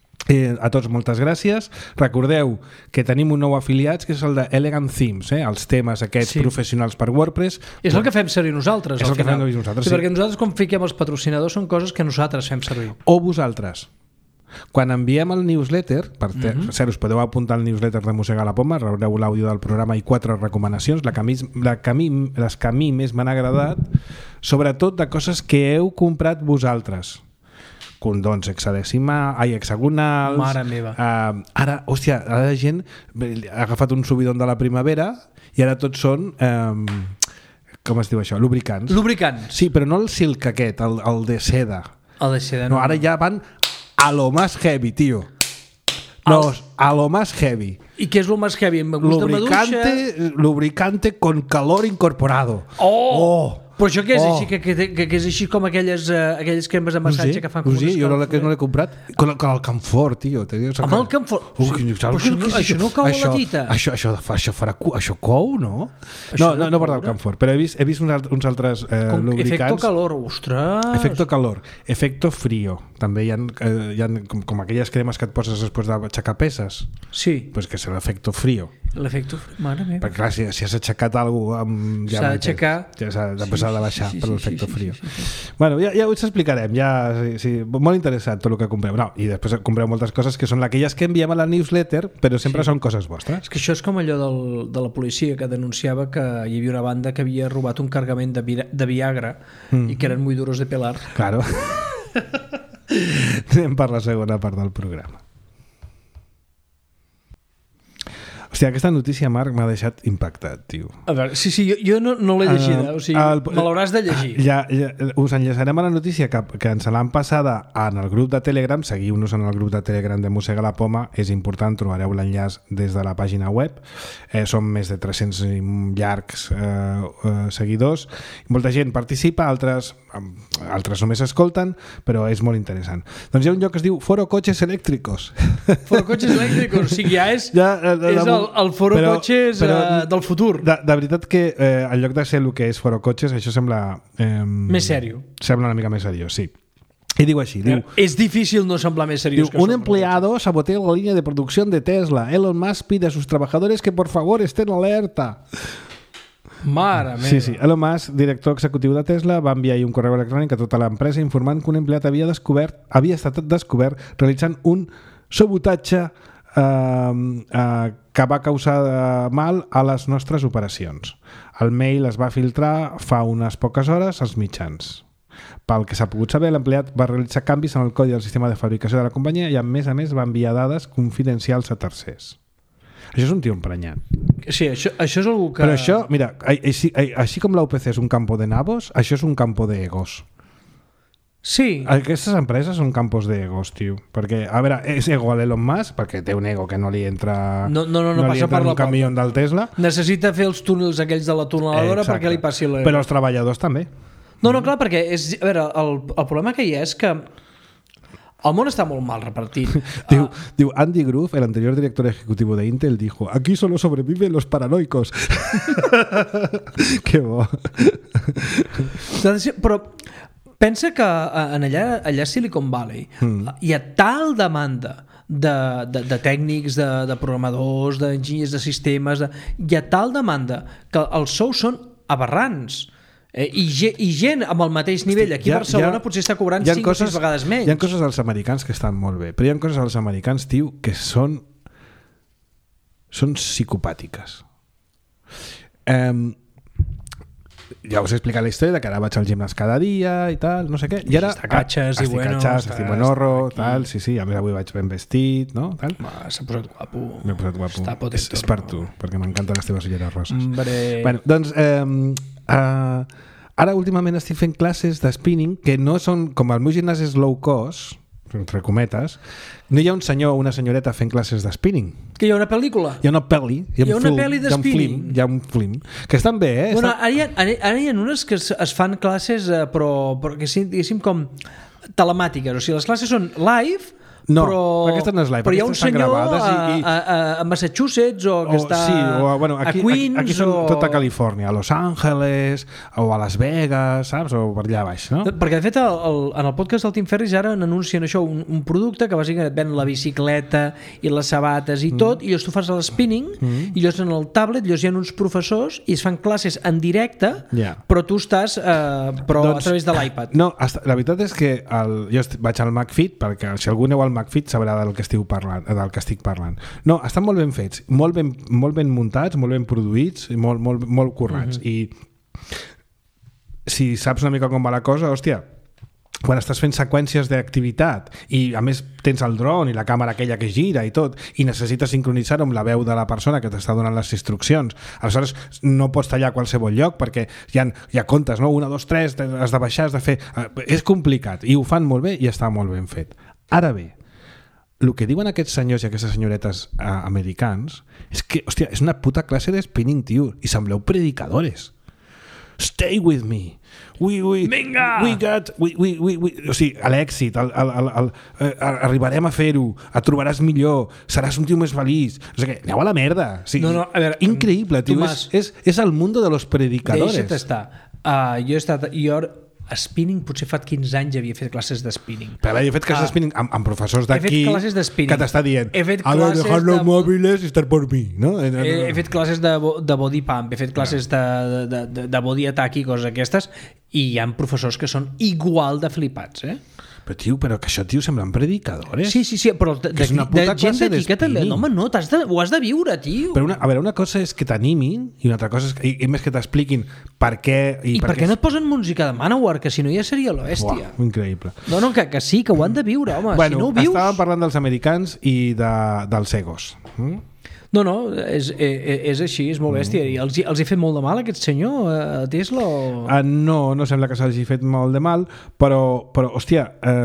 A tots moltes gràcies. Recordeu que tenim un nou afiliat que és el de Elegant Themes, els temes aquests professionals per WordPress. És el que fem servir nosaltres. És el que fem servir nosaltres, sí. Perquè nosaltres quan fiquem els patrocinadors són coses que nosaltres fem servir. O vosaltres. Quan enviem el newsletter, per cert, us podeu apuntar al newsletter de Mossega la Poma, rebreu l'àudio del programa i 4 recomanacions, les que a mi més m'han agradat, sobretot de coses que heu comprat vosaltres. Condons hexagonals. Mare meva. Ara la gent ha agafat un subidon de la primavera i ara tots són com es diu això? Lubricants. Sí, però no el silk aquest, el de seda. El de seda, no. Ara ja van a lo más heavy, tío. A lo más heavy. ¿Y qué es lo más heavy? Me gusta lubricante con calor incorporado. ¡Oh! Però això què és així? Que és així com aquelles cremes de massatge que fan com unes jo no l'he comprat. Con el Camfort, tio. Amb el Camfort? Això no cou a la dita. Això cou, no? No porta el Camfort, però he vist uns altres lubricants. Efecto calor, ostres. Efecto calor, efecto frío, també hi ha com aquelles cremes que et poses després d'aixecar peses, Sí, pues que és l'efecte frío. l'efecte... Mare meva. Perquè clar, si has aixecat alguna cosa... S'ha d'aixecar. Ja s'ha de passar de baixar per l'efecte frío. Sí. Bueno, ja us explicarem. Molt interessant tot el que compreu. No, i després compreu moltes coses que són aquelles que enviem a la newsletter, però sempre són coses vostres. És que això és com allò de la policia que denunciava que hi havia una banda que havia robat un cargament de Viagra i que eren muy duros de pelar. Claro. Anem per la segona part del programa. Hòstia, aquesta notícia, Marc, m'ha deixat impactat, tio. A veure, sí, jo no l'he llegida, o sigui, me l'hauràs de llegir. Ja, us enllaçarem a la notícia que ens l'han passada en el grup de Telegram. Seguiu-nos en el grup de Telegram de Mossega la Poma, és important, trobareu l'enllaç des de la pàgina web. Som més de 300 llargs seguidors. Molta gent participa, altres només escolten, però és molt interessant. Doncs hi ha un lloc que es diu Foro Coches Eléctricos. Foro Coches Eléctricos, o sigui, ja és el Foro Coches del futur. De veritat que en lloc de ser el que és Foro Coches, això sembla... Més sèrio. Sembla una mica més seriós, sí. I diu així, diu... És difícil no semblar més seriós que un empleado sabotea la línea de producción de Tesla. Elon Musk pide a sus trabajadores que por favor estén alerta. Mare meva. Sí. Elon Musk, director executiu de Tesla, va enviar un correu electrònic a tota l'empresa informant que un empleat havia estat descobert realitzant un sabotatge que va causar mal a les nostres operacions. El mail es va filtrar fa unes poques hores als mitjans. Pel que s'ha pogut saber, l'empleat va realitzar canvis en el codi del sistema de fabricació de la companyia i, a més va enviar dades confidencials a tercers. Això és un tio emprenyat. Sí, això és algú que... Però això, mira, així com la UPC és un campo de nabos, això és un campo de egos. Sí. Aquestes empreses són campos d'egos, tio. Perquè, a veure, és ego a l'Elon Musk, perquè té un ego que no li entra no passa per un camió del Tesla. Necessita fer els túnels aquells de la tuneladora perquè li passi l'ego. Però els treballadors també. No, clar, perquè a veure, el problema que hi ha és que el món està molt mal repartit. Diu Andy Grove, el anterior director ejecutivo de Intel, dijo: aquí solo sobreviven los paranoicos. Que bo. Però pensa que allà a Silicon Valley hi ha tal demanda de tècnics, de programadors, d'enginyers de sistemes, hi ha tal demanda que els sous són aberrants. I gent amb el mateix nivell aquí a Barcelona potser està cobrant 5 o 6 vegades menys. Hi ha coses dels americans que estan molt bé, però hi ha coses dels americans, tio, que són psicopàtiques. Ja us he explicat la història de que ara vaig al gimnàs cada dia i tal, no sé què, i ara estic buenorro, tal, sí, a més avui vaig ben vestit, no? S'ha posat guapo. M'he posat guapo. És per tu, perquè m'encanten les teves ulleres roses. Bueno, doncs ara últimament estic fent classes de spinning que no són, com el meu gimnàs és low cost, entre cometes, no hi ha un senyor o una senyoreta fent classes de spinning. Que hi ha una pel·lícula? Hi ha una pel·li. Hi ha una pel·li de spinning? Hi ha un film. Que estan bé, eh? Bueno, ara hi ha unes que es fan classes però que diguéssim com telemàtiques, o sigui, les classes són live. No, però aquesta no és live, però hi ha un senyor a Massachusetts o que està a Queens aquí són tot a Califòrnia, a Los Angeles o a Las Vegas, saps? O per allà baix, no? Perquè de fet en el podcast del Tim Ferriss ara n'anuncien això, un producte que bàsicament et ven la bicicleta i les sabates i tot, i llavors tu fas el spinning i llavors en el tablet hi ha uns professors i es fan classes en directe, però tu estàs a través de l'iPad. No, la veritat és que jo vaig al McFit, perquè si algú aneu al McFit sabrà del que estic parlant. No, estan molt ben fets, molt ben muntats, molt ben produïts i molt currats. I si saps una mica com va la cosa, hòstia, quan estàs fent seqüències d'activitat i a més tens el dron i la càmera aquella que gira i tot i necessites sincronitzar-ho amb la veu de la persona que t'està donant les instruccions, aleshores no pots tallar a qualsevol lloc perquè hi ha comptes, no? 1, 2, 3, has de baixar, has de fer... És complicat i ho fan molt bé i està molt ben fet. Ara bé, el que diuen aquests senyors i aquestes senyoretes americans és que, hòstia, és una puta classe de spinning, tio, i sembleu predicadores. Stay with me. Vinga! O sigui, a l'èxit, arribarem a fer-ho, et trobaràs millor, seràs un tio més feliç. O sigui, aneu a la merda. O sigui, a veure, increïble, tio. És el mundo de los predicadores. Deixa't estar. Jo he estat... spinning, potser fa 15 anys havia fet classes de spinning. Però he fet classes de spinning amb professors d'aquí que t'està dient a ver, dejar los móviles y estar por mí, no? He fet classes de body pump, he fet classes de body attack i coses aquestes, i hi ha professors que són igual de flipats, Però, tio, que això, tio, semblen predicadores. Sí, però de gent d'aquí que també... No, home, no, ho has de viure, tio. Però una cosa és que t'animin i una altra cosa és i més que t'expliquin per què... I per què no et posen música de Manowar, que si no ja seria l'hòstia. Increïble. No, que sí, que ho han de viure, home. Bueno, si no ho vius... estàvem parlant dels americans i dels egos. No, és així, és molt bèstia. I els he fet molt de mal aquest senyor a Tesla? No sembla que s'hagi fet molt de mal, però hòstia,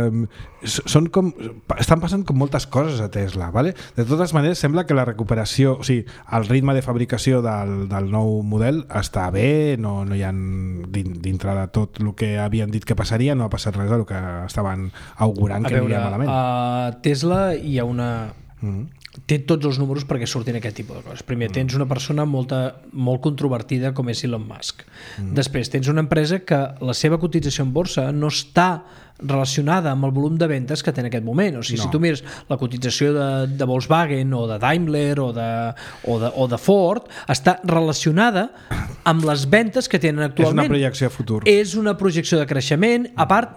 estan passant com moltes coses a Tesla, ¿vale? De totes maneres, sembla que la recuperació, o sigui, el ritme de fabricació del nou model està bé, no hi ha dintre de tot el que havien dit que passaria, no ha passat res del que estaven augurant que aniria malament. A Tesla hi ha una... té tots els números perquè surtin aquest tipus de coses. Primer, tens una persona molt controvertida com és Elon Musk. Després, tens una empresa que la seva cotització en borsa no està relacionada amb el volum de ventes que té en aquest moment. O sigui, si tu mires la cotització de Volkswagen o de Daimler o de Ford, està relacionada amb les ventes que tenen actualment. És una projecció a futur. És una projecció de creixement, a part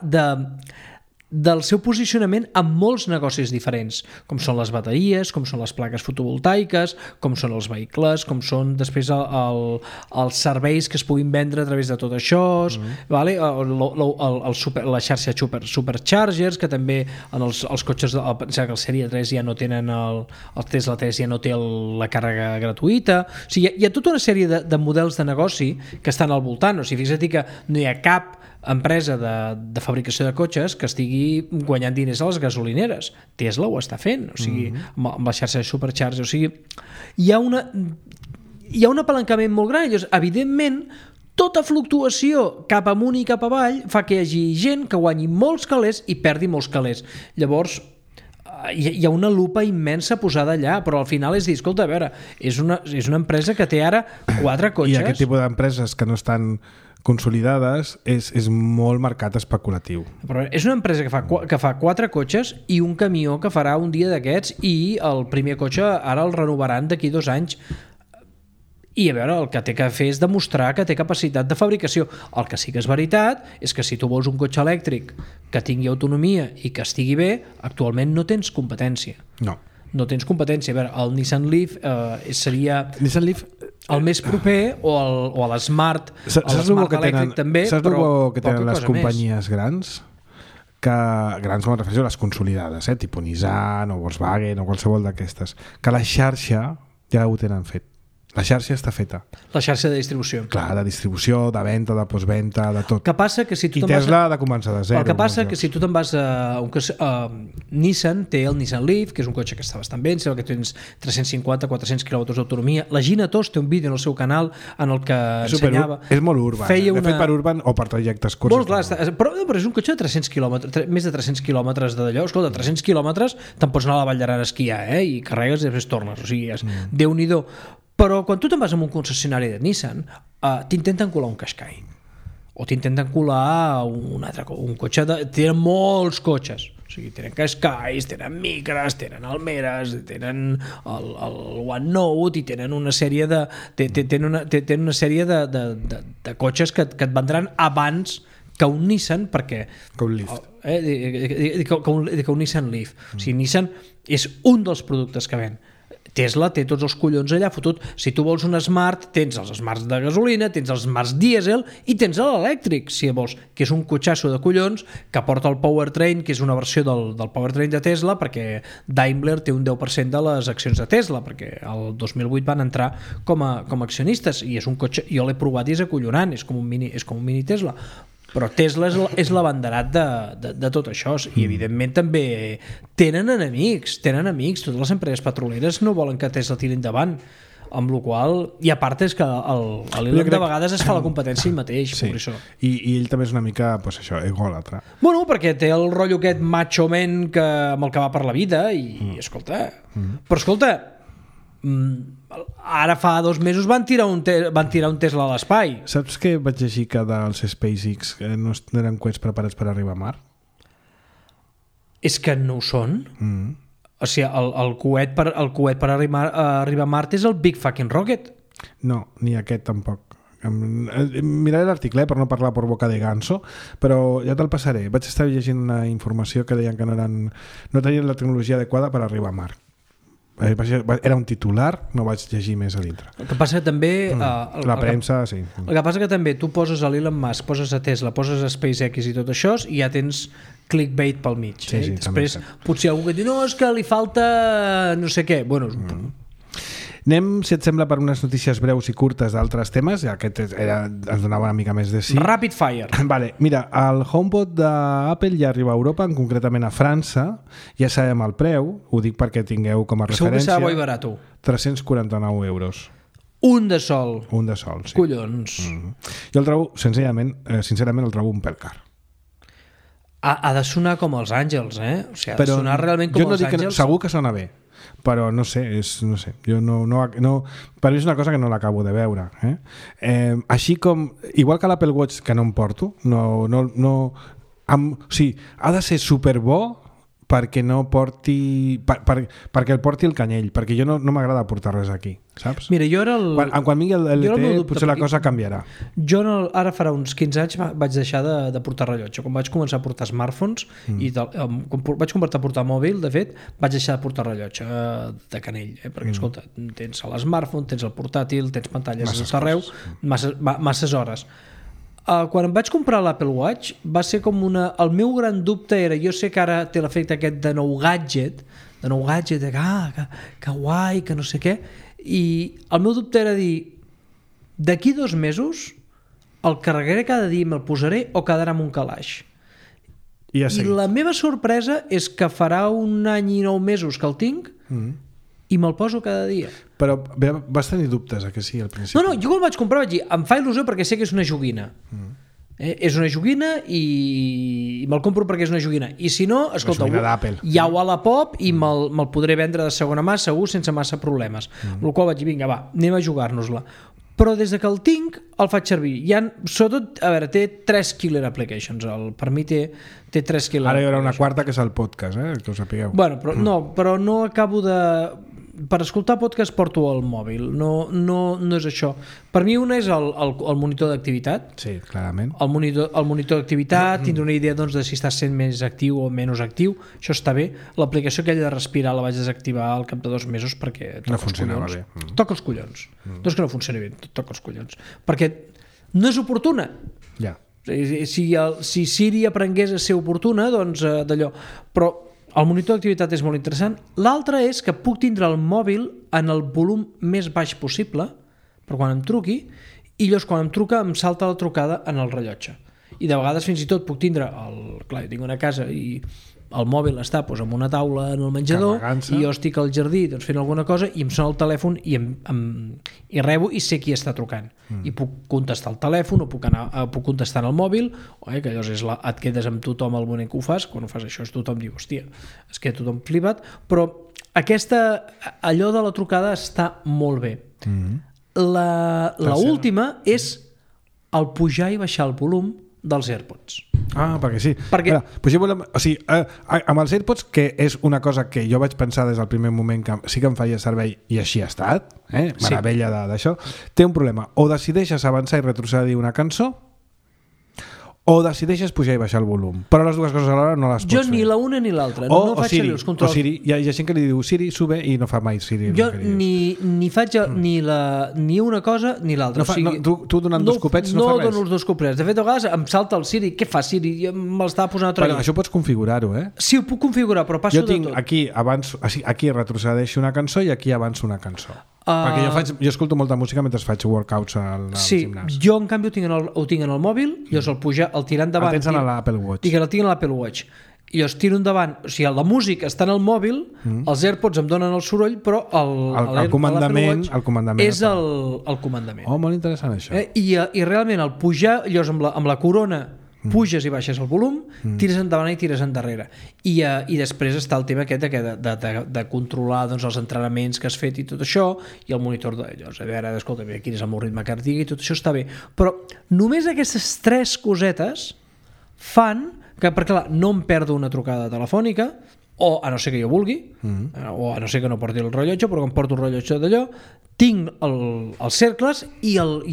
del seu posicionament en molts negocis diferents, com són les bateries, com són les plaques fotovoltaiques, com són els vehicles, com són després els serveis que es puguin vendre a través de tot això, vale? La xarxa Superchargers, que també en els cotxes, pensar que el Sèrie 3 ja no tenen el Tesla 3 ja no té la càrrega gratuïta. O sigui, hi ha tota una sèrie de models de negoci que estan al voltant. O sigui, fixa't que no hi ha cap empresa de fabricació de cotxes que estigui guanyant diners a les gasolineres. Tesla ho està fent, o sigui, amb la xarxa de Superchargers. O sigui, hi ha un apalancament molt gran. Llavors, evidentment, tota fluctuació cap amunt i cap avall fa que hi hagi gent que guanyi molts calés i perdi molts calés. Llavors, hi ha una lupa immensa posada allà, però al final és dir, escolta, a veure, és una empresa que té ara 4 cotxes. I aquest tipus d'empreses que no estan consolidades és molt mercat especulatiu. Però és una empresa que fa 4 cotxes i un camió que farà un dia d'aquests, i el primer cotxe ara el renovaran d'aquí 2 anys. I a veure, el que té que fer és demostrar que té capacitat de fabricació. El que sí que és veritat és que si tu vols un cotxe elèctric que tingui autonomia i que estigui bé, actualment no tens competència. No tens competència. A veure, el Nissan Leaf seria... Nissan Leaf el més proper, o a l'Smart, elèctric també, però que tenen les companyies grans? Grans me'n refereixo a les consolidades, tipus Nissan o Volkswagen o qualsevol d'aquestes, que la xarxa ja ho tenen fet. La xarxa està feta. La xarxa de distribució. Clar, de distribució, de venda, de postvenda, de tot. Que passa que si tu I Tesla ha de començar de zero. El que passa que si tu te'n vas a Nissan té el Nissan Leaf, que és un cotxe que està bastant bé, sembla que tens 350-400 km d'autonomia. La Gina Tos té un vídeo en el seu canal en el que ensenyava... És molt urban. De fet, per urban o per trajectes curts. Molt clar, però és un cotxe de 300 km, més de 300 quilòmetres d'allò. Escolta, 300 quilòmetres te'n pots anar a la Vall d'Aran a esquiar, i carregues i després tornes. O sigui, Déu-n'hi-do. Però quan tu te'n vas a un concessionari de Nissan, t'intenten colar un Qashqai o t'intenten colar un cotxe tenen molts cotxes, o sigui, tenen Qashqais, tenen Micras, tenen Almeras, tenen el OneNote, i tenen una sèrie tenen una sèrie de cotxes que et vendran abans que un Nissan, perquè que un Leaf, que un Nissan Leaf. O sigui, Nissan és un dels productes que ven. Tesla té tots els collons allà fotut. Si tu vols un Smart, tens els Smarts de gasolina, tens els Smarts diesel i tens l'elèctric, si vols, que és un cotxasso de collons que porta el Powertrain, que és una versió del Powertrain de Tesla, perquè Daimler té un 10% de les accions de Tesla, perquè el 2008 van entrar com a accionistes, i és un cotxe, jo l'he provat i és acollonant, és com un mini Tesla. Però Tesla és l'abanderat de tot això, i evidentment també tenen enemics, totes les empreses petroleres no volen que Tesla tiri endavant, amb la qual i a part és que l'Elon de vegades es fa la competència ell mateix, sí. Per això. I ell també és una mica, pues això, egòlatra. Bueno, perquè té el rotllo aquest macho man amb el que va per la vida, i escolta, però escolta, Ara fa 2 mesos van tirar un Tesla a l'espai. Saps què vaig llegir que dels SpaceX no eren coets preparats per arribar a Mart? És que no ho són. O sigui, el coet per arribar a Mart és el Big Fucking Rocket. No, ni aquest tampoc. Miraré l'article per no parlar per boca de ganso, però ja te'l passaré. Vaig estar llegint una informació que deien que no tenien la tecnologia adequada per arribar a Mart. Era un titular, no vaig llegir més a dintre. El que passa que també la premsa, sí. El que passa que també tu poses a l'Elon Musk, poses a Tesla, poses a SpaceX i tot això i ja tens clickbait pel mig. Sí, després potser algú que diu no, és que li falta no sé què. Bueno, anem, si et sembla, per unes notícies breus i curtes d'altres temes. Aquest ens donava una mica més de sí. Rapid fire. Vale, mira, el HomePod d'Apple ja arriba a Europa, concretament a França. Ja sabem el preu, ho dic perquè tingueu com a referència. Segur que serà bo i barat. 349 euros. Un de sol. Un de sol, sí. Collons. Jo el trobo, sincerament, el trobo un pèl car. Ha de sonar com els àngels, O sigui, ha de sonar realment com els àngels. Segur que sona bé, però no sé, jo no, per mi és una cosa que no l'acabo de veure, així com, igual que l'Apple Watch, que no em porto, o sigui, ha de ser superbo perquè no porti perquè el porti el canyell, perquè jo no m'agrada portar res aquí, saps? Mira, jo ara quan vingui el LTE potser la cosa canviarà. Jo ara farà uns 15 anys vaig deixar de portar rellotge. Quan vaig començar a portar smartphones i vaig convertir a portar mòbil, de fet vaig deixar de portar rellotge de canell, perquè escolta, tens l'smartphone, tens el portàtil, tens pantalles arreu, masses hores. Quan em vaig comprar l'Apple Watch va ser com el meu gran dubte era, jo sé que ara té l'efecte aquest de nou gadget que guai, que no sé què, i el meu dubte era dir, d'aquí 2 mesos el carregaré cada dia i me'l posaré o quedarà amb un calaix. I la meva sorpresa és que farà 1 any i 9 mesos que el tinc i me'l poso cada dia. Però vas tenir dubtes, que sí, al principi? No, jo quan el vaig comprar vaig dir, em fa il·lusió perquè sé que és una joguina. És una joguina i me'l compro perquè és una joguina. I si no, escolta, hi ha Wallapop i me'l podré vendre de segona mà segur sense massa problemes. Amb la qual vaig dir, vinga, va, anem a jugar-nos-la. Però des que el tinc el faig servir. Sobretot, a veure, té 3 killer applications. Per mi té 3 killer applications. Ara hi haurà una quarta que és el podcast, que us sapigueu. Bueno, però no acabo de... Per escoltar podcast porto el mòbil, no és això. Per mi una és el monitor d'activitat. Sí, clarament. El monitor d'activitat, tindre una idea de si estàs sent més actiu o menys actiu, això està bé. L'aplicació aquella de respirar la vaig desactivar al cap de 2 mesos perquè no funcionava bé. Toca els collons. No és que no funcioni bé, toca els collons. Perquè no és oportuna. Ja. Si Siri aprengués a ser oportuna, doncs d'allò. Però el monitor d'activitat és molt interessant. L'altre és que puc tindre el mòbil en el volum més baix possible per quan em truqui i llavors quan em truca em salta la trucada en el rellotge. I de vegades fins i tot puc tindre clar, jo tinc una casa i el mòbil està en una taula en el menjador i jo estic al jardí fent alguna cosa i em sona el telèfon i rebo i sé qui està trucant i puc contestar el telèfon o puc contestar en el mòbil que llavors et quedes amb tothom al moment que ho fas. Quan ho fas això tothom diu hòstia, es queda tothom flipat, però allò de la trucada està molt bé. L'última és el pujar i baixar el volum dels AirPods. Perquè sí. Amb els AirPods, que és una cosa que jo vaig pensar des del primer moment que sí que em faria servei i així ha estat, meravella d'això, té un problema. O decideixes avançar i retrocedir una cançó o decideixes pujar i baixar el volum, però les dues coses alhora no les pots fer. Jo ni la una ni l'altra, no faig servir els controls. O Siri, hi ha gent que li diu Siri, sube, i no fa mai Siri. Jo ni faig ni una cosa ni l'altra. Tu donant 2 copets no fa res? No dono els 2 copets. De fet, a vegades em salta el Siri. Què fa Siri? Me'l estava posant a treballar. Això pots configurar-ho, Sí, ho puc configurar, però passo de tot. Jo tinc aquí retrocedeixo una cançó i aquí avanço una cançó. Perquè jo escolto molta música mentre faig workouts al gimnàs. Jo en canvi ho tinc en el mòbil, llavors el tirar endavant... El tens en l'Apple Watch. I que el tinc en l'Apple Watch. I llavors tiro endavant, o sigui, la música està en el mòbil, els AirPods em donen el soroll, però el comandament és el comandament. Molt interessant això. I realment el pujar, llavors amb la corona puges i baixes el volum, tires endavant i tires endarrere. I després està el tema aquest de controlar doncs, els entrenaments que has fet i tot això, i el monitor d'allò. A veure, escolta, quin és el meu ritme cardíac i tot això està bé. Però només aquestes 3 cosetes fan que, perquè clar, no em perdo una trucada telefònica, o a no ser que jo vulgui, o a no ser que no porti el rellotge, però quan porto el rellotge d'allò, tinc els cercles i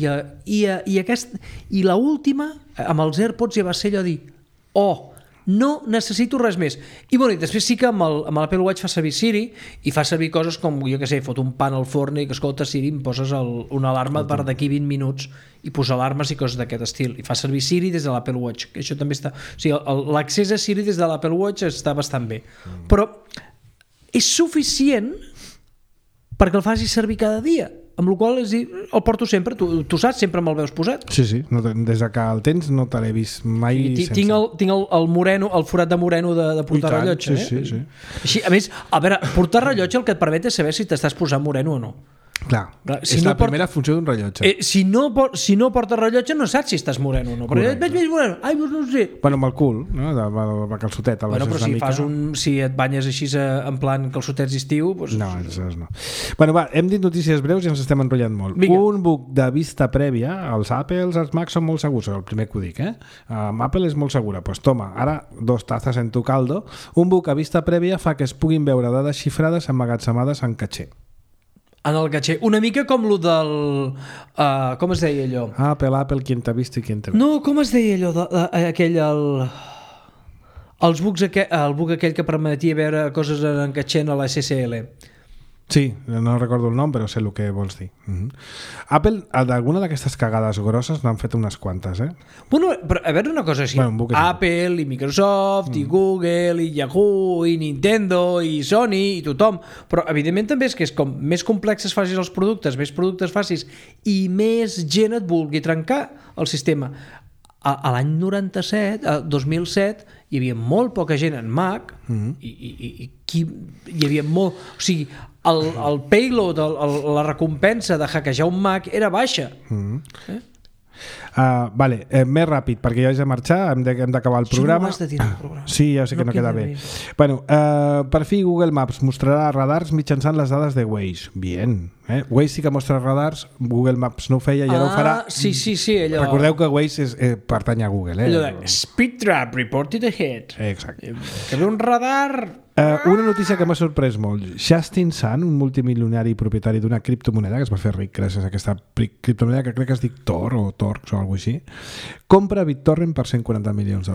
l'última, amb els AirPods ja va ser allò de dir, no necessito res més. I bueno, després sí que amb l'Apple Watch fa servir Siri i fa servir coses com, jo què sé, fot un pan al forn i que escolta Siri, em poses una alarma per d'aquí 20 minuts i posa alarmes i coses d'aquest estil. I fa servir Siri des de l'Apple Watch, que això també està... O sigui, l'accés a Siri des de l'Apple Watch està bastant bé. Però és suficient perquè el facis servir cada dia, amb la qual cosa el porto sempre, tu saps, sempre me'l veus posat. Sí, des que el tens no te l'he vist mai sense. Tinc el moreno, el forat de moreno de portar rellotge. Sí. Així, a més, a veure, portar rellotge el que et permet és saber si t'estàs posant moreno o no. Clar, és la primera funció d'un rellotge. Si no portes rellotge no saps si estàs moreno o no. Però veig més moreno, no sé. Bueno, amb el cul, no? De calçotet. Bueno, però si et banyes així en plan calçotets d'estiu... Doncs... No. Bueno, va, hem dit notícies breus i ens estem enrotllant molt. Vinga. Un book de vista prèvia, els Apples, els Macs són molt segurs, el primer que ho dic, Apple és molt segura. Pues toma, ara 2 tazas en tu caldo. Un book a vista prèvia fa que es puguin veure dades xifrades emmagatzemades en caché. En el caché. Una mica com lo del... com es deia allò? Apple, qui t'ha vist i qui t'ha vist. No, com es deia allò? Aquell... el book aquell que permetia veure coses en caché a la SSL. Sí, no recordo el nom, però sé el que vols dir. Apple, d'alguna d'aquestes cagades grosses n'han fet unes quantes, Bueno, però a veure una cosa així. Bueno, Apple i Microsoft i Google i Yahoo i Nintendo i Sony i tothom. Però evidentment també és que és com més complexes facis els productes, més productes facis i més gent et vulgui trencar el sistema. A l'any 2007 hi havia molt poca gent en Mac i hi havia molt... O sigui, el payload, la recompensa de hackejar un Mac era baixa. Vale, més ràpid, perquè ja haig de marxar, hem d'acabar el programa. No has de tirar el programa. Sí, ja sé que no queda bé. Bueno, per fi Google Maps mostrarà radars mitjançant les dades de Waze. Bien. Waze sí que mostra radars, Google Maps no ho feia i ara ho farà. Sí, allò... Recordeu que Waze pertany a Google. Allò de Speed Trap Reported Ahead. Exacte. Que ve un radar... Una notícia que m'ha sorprès molt. Justin Sun, un multimilionari propietari d'una criptomoneda que es va fer ric gràcies a aquesta criptomoneda que crec que es diu Tor o Torx o alguna cosa així, compra BitTorrent per $140 milions.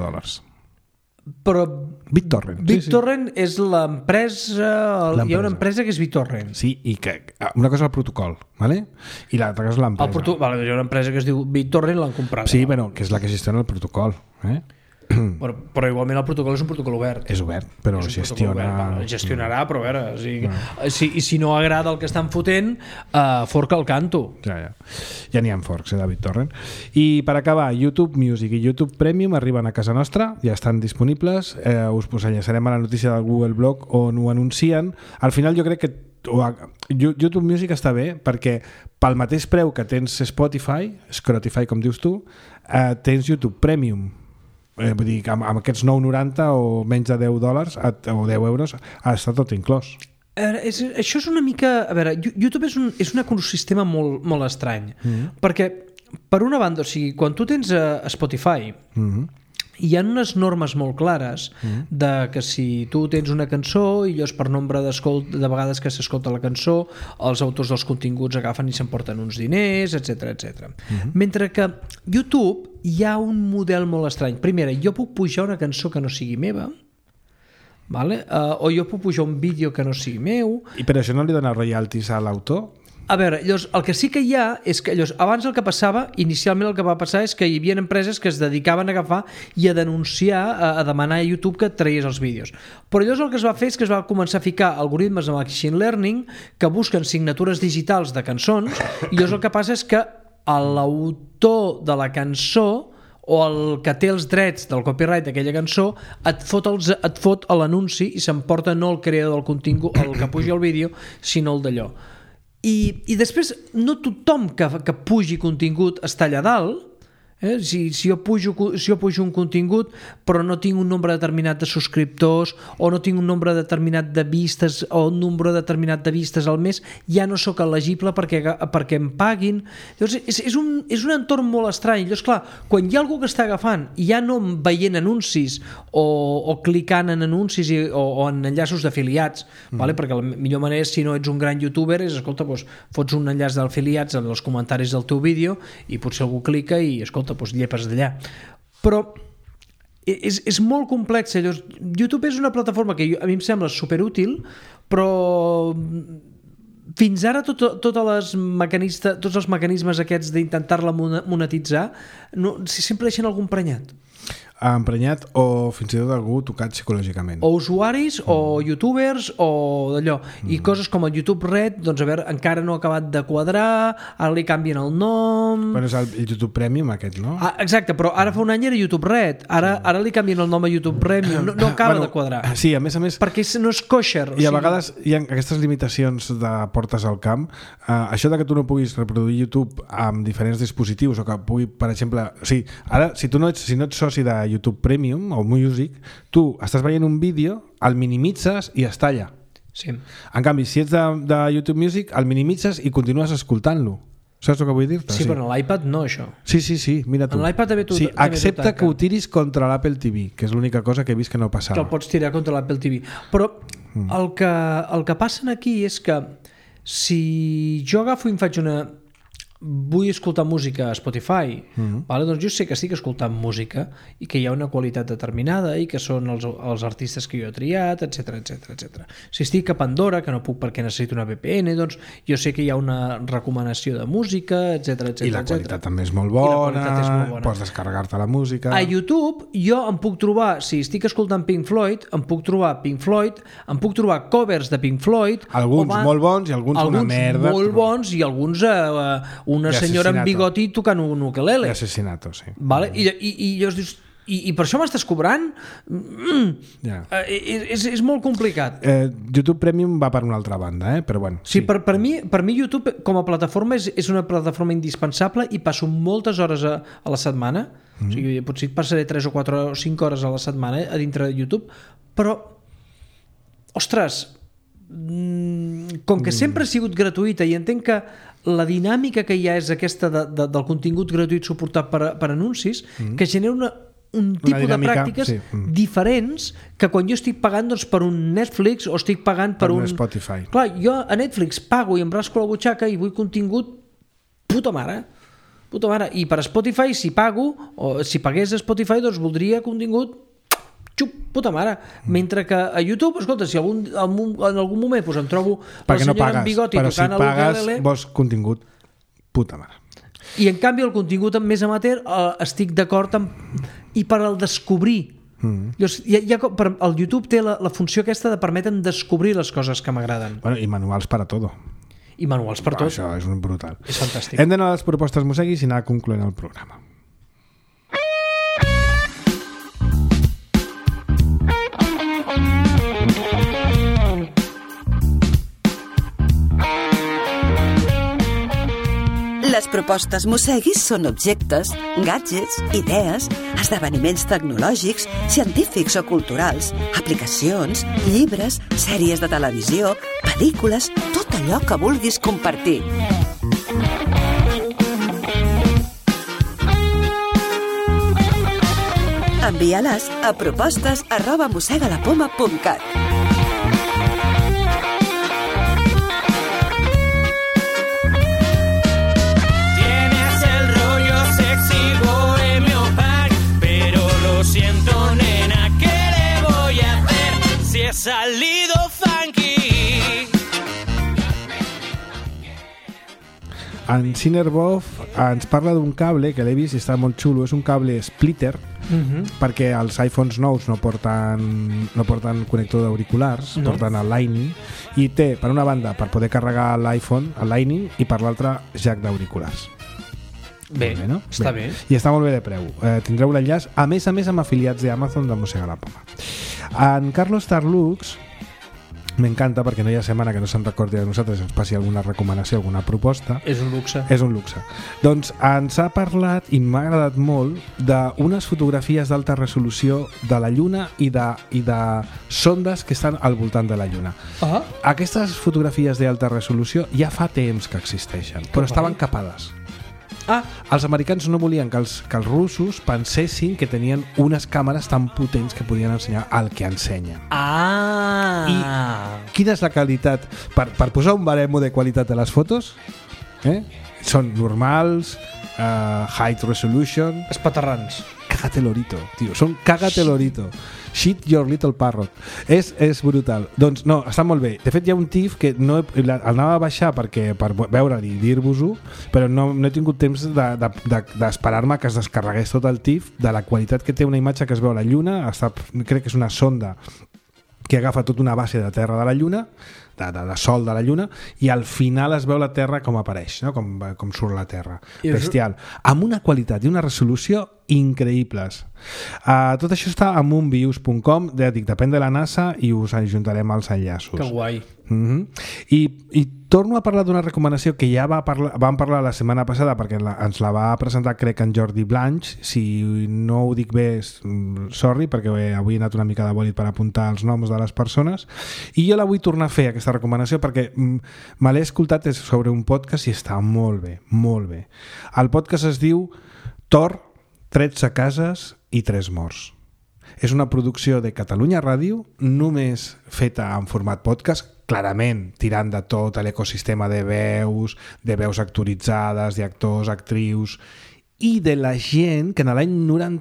Però BitTorrent. BitTorrent és l'empresa... Hi ha una empresa que és BitTorrent. Sí, i que una cosa és el protocol, ¿vale? I l'altra cosa és l'empresa. Vale, hi ha una empresa que es diu BitTorrent, l'han comprat. Sí, bueno, que és la que gestiona el protocol, Bueno, però igualment el protocol és un protocol obert. És obert, però gestiona... Gestionarà, però a veure, si no agrada el que estan fotent, forca el canto. Ja n'hi ha forcs, de BitTorrent. I per acabar, YouTube Music i YouTube Premium arriben a casa nostra, ja estan disponibles, us enllaçarem a la notícia del Google Blog on ho anuncien. Al final jo crec que YouTube Music està bé perquè pel mateix preu que tens Spotify com dius tu, tens YouTube Premium. Vull dir que amb aquests $9.90 o menys de $10 o €10 està tot inclòs. Això és una mica... A veure, YouTube és un ecosistema molt, molt estrany, perquè per una banda, o sigui, quan tu tens Spotify hi ha unes normes molt clares de que si tu tens una cançó i és per nombre de vegades que s'escolta la cançó, els autors dels continguts agafen i s'emporten uns diners, etc. Mentre que YouTube hi ha un model molt estrany. Primera, jo puc pujar una cançó que no sigui meva, vale? O jo puc pujar un vídeo que no sigui meu. I per això no li dona royalties a l'autor? A veure, llavors, el que sí que hi ha és que abans el que passava, inicialment el que va passar és que hi havia empreses que es dedicaven a agafar i a denunciar, a demanar a YouTube que et traies els vídeos. Però llavors el que es va fer és que es va començar a ficar algoritmes de machine learning que busquen signatures digitals de cançons i llavors el que passa és que l'autor de la cançó o el que té els drets del copyright d'aquella cançó et fot a l'anunci i s'emporta no el creador del contingut, el que pugi el vídeo, sinó el d'allò. I després no tothom que pugi contingut està allà dalt, Si jo pujo un contingut però no tinc un nombre determinat de subscriptors o no tinc un nombre determinat de vistes o un nombre determinat de vistes al mes, ja no sóc elegible perquè em paguin. Llavors, és un entorn molt estrany. Llavors, clar, quan hi ha algú que està agafant i ja no veient anuncis o clicant en anuncis o en enllaços d'afiliats, vale? Perquè la millor manera, si no ets un gran youtuber, és, escolta, doncs, fots un enllaç d'afiliats en els comentaris del teu vídeo i potser algú clica i, escolta, doncs llepes d'allà. Però és molt complex. Llavors, YouTube és una plataforma que a mi em sembla superútil, però fins ara tots els mecanismes aquests d'intentar-la monetitzar sempre deixen algun prenyat. Emprenyat o fins i tot algú tocat psicològicament. O usuaris, o youtubers, o d'allò. I coses com el YouTube Red, doncs a veure, encara no ha acabat de quadrar, ara li canvien el nom... Bueno, és el YouTube Premium aquest, no? Exacte, però ara fa un any era YouTube Red, ara li canvien el nom a YouTube Premium, no acaba de quadrar. Sí, a més... Perquè no és kosher. I a vegades hi ha aquestes limitacions de portes al camp. Això de que tu no puguis reproduir YouTube amb diferents dispositius, o que pugui, per exemple... O sigui, ara, si no ets soci de YouTube Premium o Music, tu estàs veient un vídeo, el minimitzes i es talla. Sí. En canvi, si ets de YouTube Music, el minimitzes i continues escoltant-lo. Saps el que vull dir-te? Sí, però en l'iPad no, això. Sí, mira tu. En l'iPad també sí, accepta que ho tiris contra l'Apple TV, que és l'única cosa que he vist que no passava. Que el pots tirar contra l'Apple TV. Però el que passa aquí és que si jo agafo i em faig vull escoltar música a Spotify, vale? Doncs jo sé que estic escoltant música i que hi ha una qualitat determinada i que són els artistes que jo he triat, etc. Si estic a Pandora, que no puc perquè necessito una VPN, doncs jo sé que hi ha una recomanació de música, etc. I la qualitat també és molt bona, pots descarregar-te la música. A YouTube jo em puc trobar, si estic escoltant Pink Floyd, em puc trobar Pink Floyd, em puc trobar covers de Pink Floyd, alguns molt bons i alguns una merda, molt bons i alguns una senyora amb bigoti tocant un ukelele. Assassinato, sí. Vale? I llavors dius, i per això m'estàs cobrant? És molt complicat. YouTube Premium va per una altra banda, però bueno. Sí, per mi YouTube com a plataforma és una plataforma indispensable i passo moltes hores a la setmana. O sigui, potser passaré 3 o 4 o 5 hores a la setmana a dintre de YouTube, però ostres, com que sempre ha sigut gratuïta i entenc que la dinàmica que hi ha és aquesta del contingut gratuït suportat per anuncis, que genera un tipus de pràctiques diferents que quan jo estic pagant doncs, per un Netflix o estic pagant per un Spotify. Clar, jo a Netflix pago i em rasco la butxaca i vull contingut puta mare. I per Spotify, si pago o si pagués a Spotify, doncs voldria contingut puta mare. Mentre que a YouTube, escolta, si en algun moment doncs em trobo la senyora amb bigoti tocant a l'ukelele... Però si pagues, vols contingut puta mare. I en canvi el contingut més amateur estic d'acord i per al descobrir. El YouTube té la funció aquesta de permetre'm descobrir les coses que m'agraden. Bueno, i manuals per a tot. I manuals per tot. Això és un brutal. És fantàstic. Hem d'anar a les propostes Moseguis i anar concloent el programa. Les propostes Moseguis són objectes, gadgets, idees, esdeveniments tecnològics, científics o culturals, aplicacions, llibres, sèries de televisió, pel·lícules, tot allò que vulguis compartir. Envia-les a propostes@mosegalapoma.cat. Salido funky. En Cinerbov ens parla d'un cable que l'he vist i està molt xulo. És un cable splitter perquè els iPhones nous no porten connector d'auriculars, porten el Lightning, i té per una banda per poder carregar l'iPhone el Lightning i per l'altra jack d'auriculars. Bé, no? Està bé. I està molt bé de preu. Tindreu l'enllaç, a més amb afiliats d'Amazon de Mossega la Poma. En Carlos Tarlux M'encanta perquè no hi ha setmana que no se'n recordi de nosaltres, ens passi alguna recomanació, alguna proposta. És un luxe. És un luxe. Doncs ens ha parlat, i m'ha agradat molt, d'unes fotografies d'alta resolució de la Lluna i de sondes que estan al voltant de la Lluna. Aquestes fotografies d'alta resolució ja fa temps que existeixen, però estaven capades. Els americans no volien que els russos pensessin que tenien unes càmeres tan potents que podien ensenyar el que ensenyen. I quina és la qualitat? Per posar un baremo de qualitat de les fotos, són normals, high resolution... Espaterrans. Cágate lorito, tio. Són cágate lorito. Shit your little parrot. És brutal. Doncs no, està molt bé. De fet, hi ha un TIFF que no el anava a baixar per veure-l'hi i dir-vos-ho, però no he tingut temps d'esperar-me que es descarregués tot el TIFF de la qualitat que té una imatge que es veu a la Lluna. Crec que és una sonda que agafa tota una base de terra de la Lluna, de sol de la Lluna, i al final es veu la Terra com apareix, no? com surt la Terra. Bestial. Amb una qualitat i una resolució increïbles. Tot això està a moonviews.com, depèn de la NASA, i us ajuntarem els enllaços. Que guai. I torno a parlar d'una recomanació que ja vam parlar la setmana passada, perquè ens la va presentar, crec, en Jordi Blanch. Si no ho dic bé, sorry, perquè avui he anat una mica de bòlit per apuntar els noms de les persones, i jo la vull tornar a fer, aquesta recomanació, perquè me l'he escoltat sobre un podcast i està molt bé, molt bé. El podcast es diu Thor, 13 cases i 3 morts. És una producció de Catalunya Ràdio, només feta en format podcast, clarament tirant de tot l'ecosistema de veus actoritzades, d'actors, actrius, i de la gent que en l'any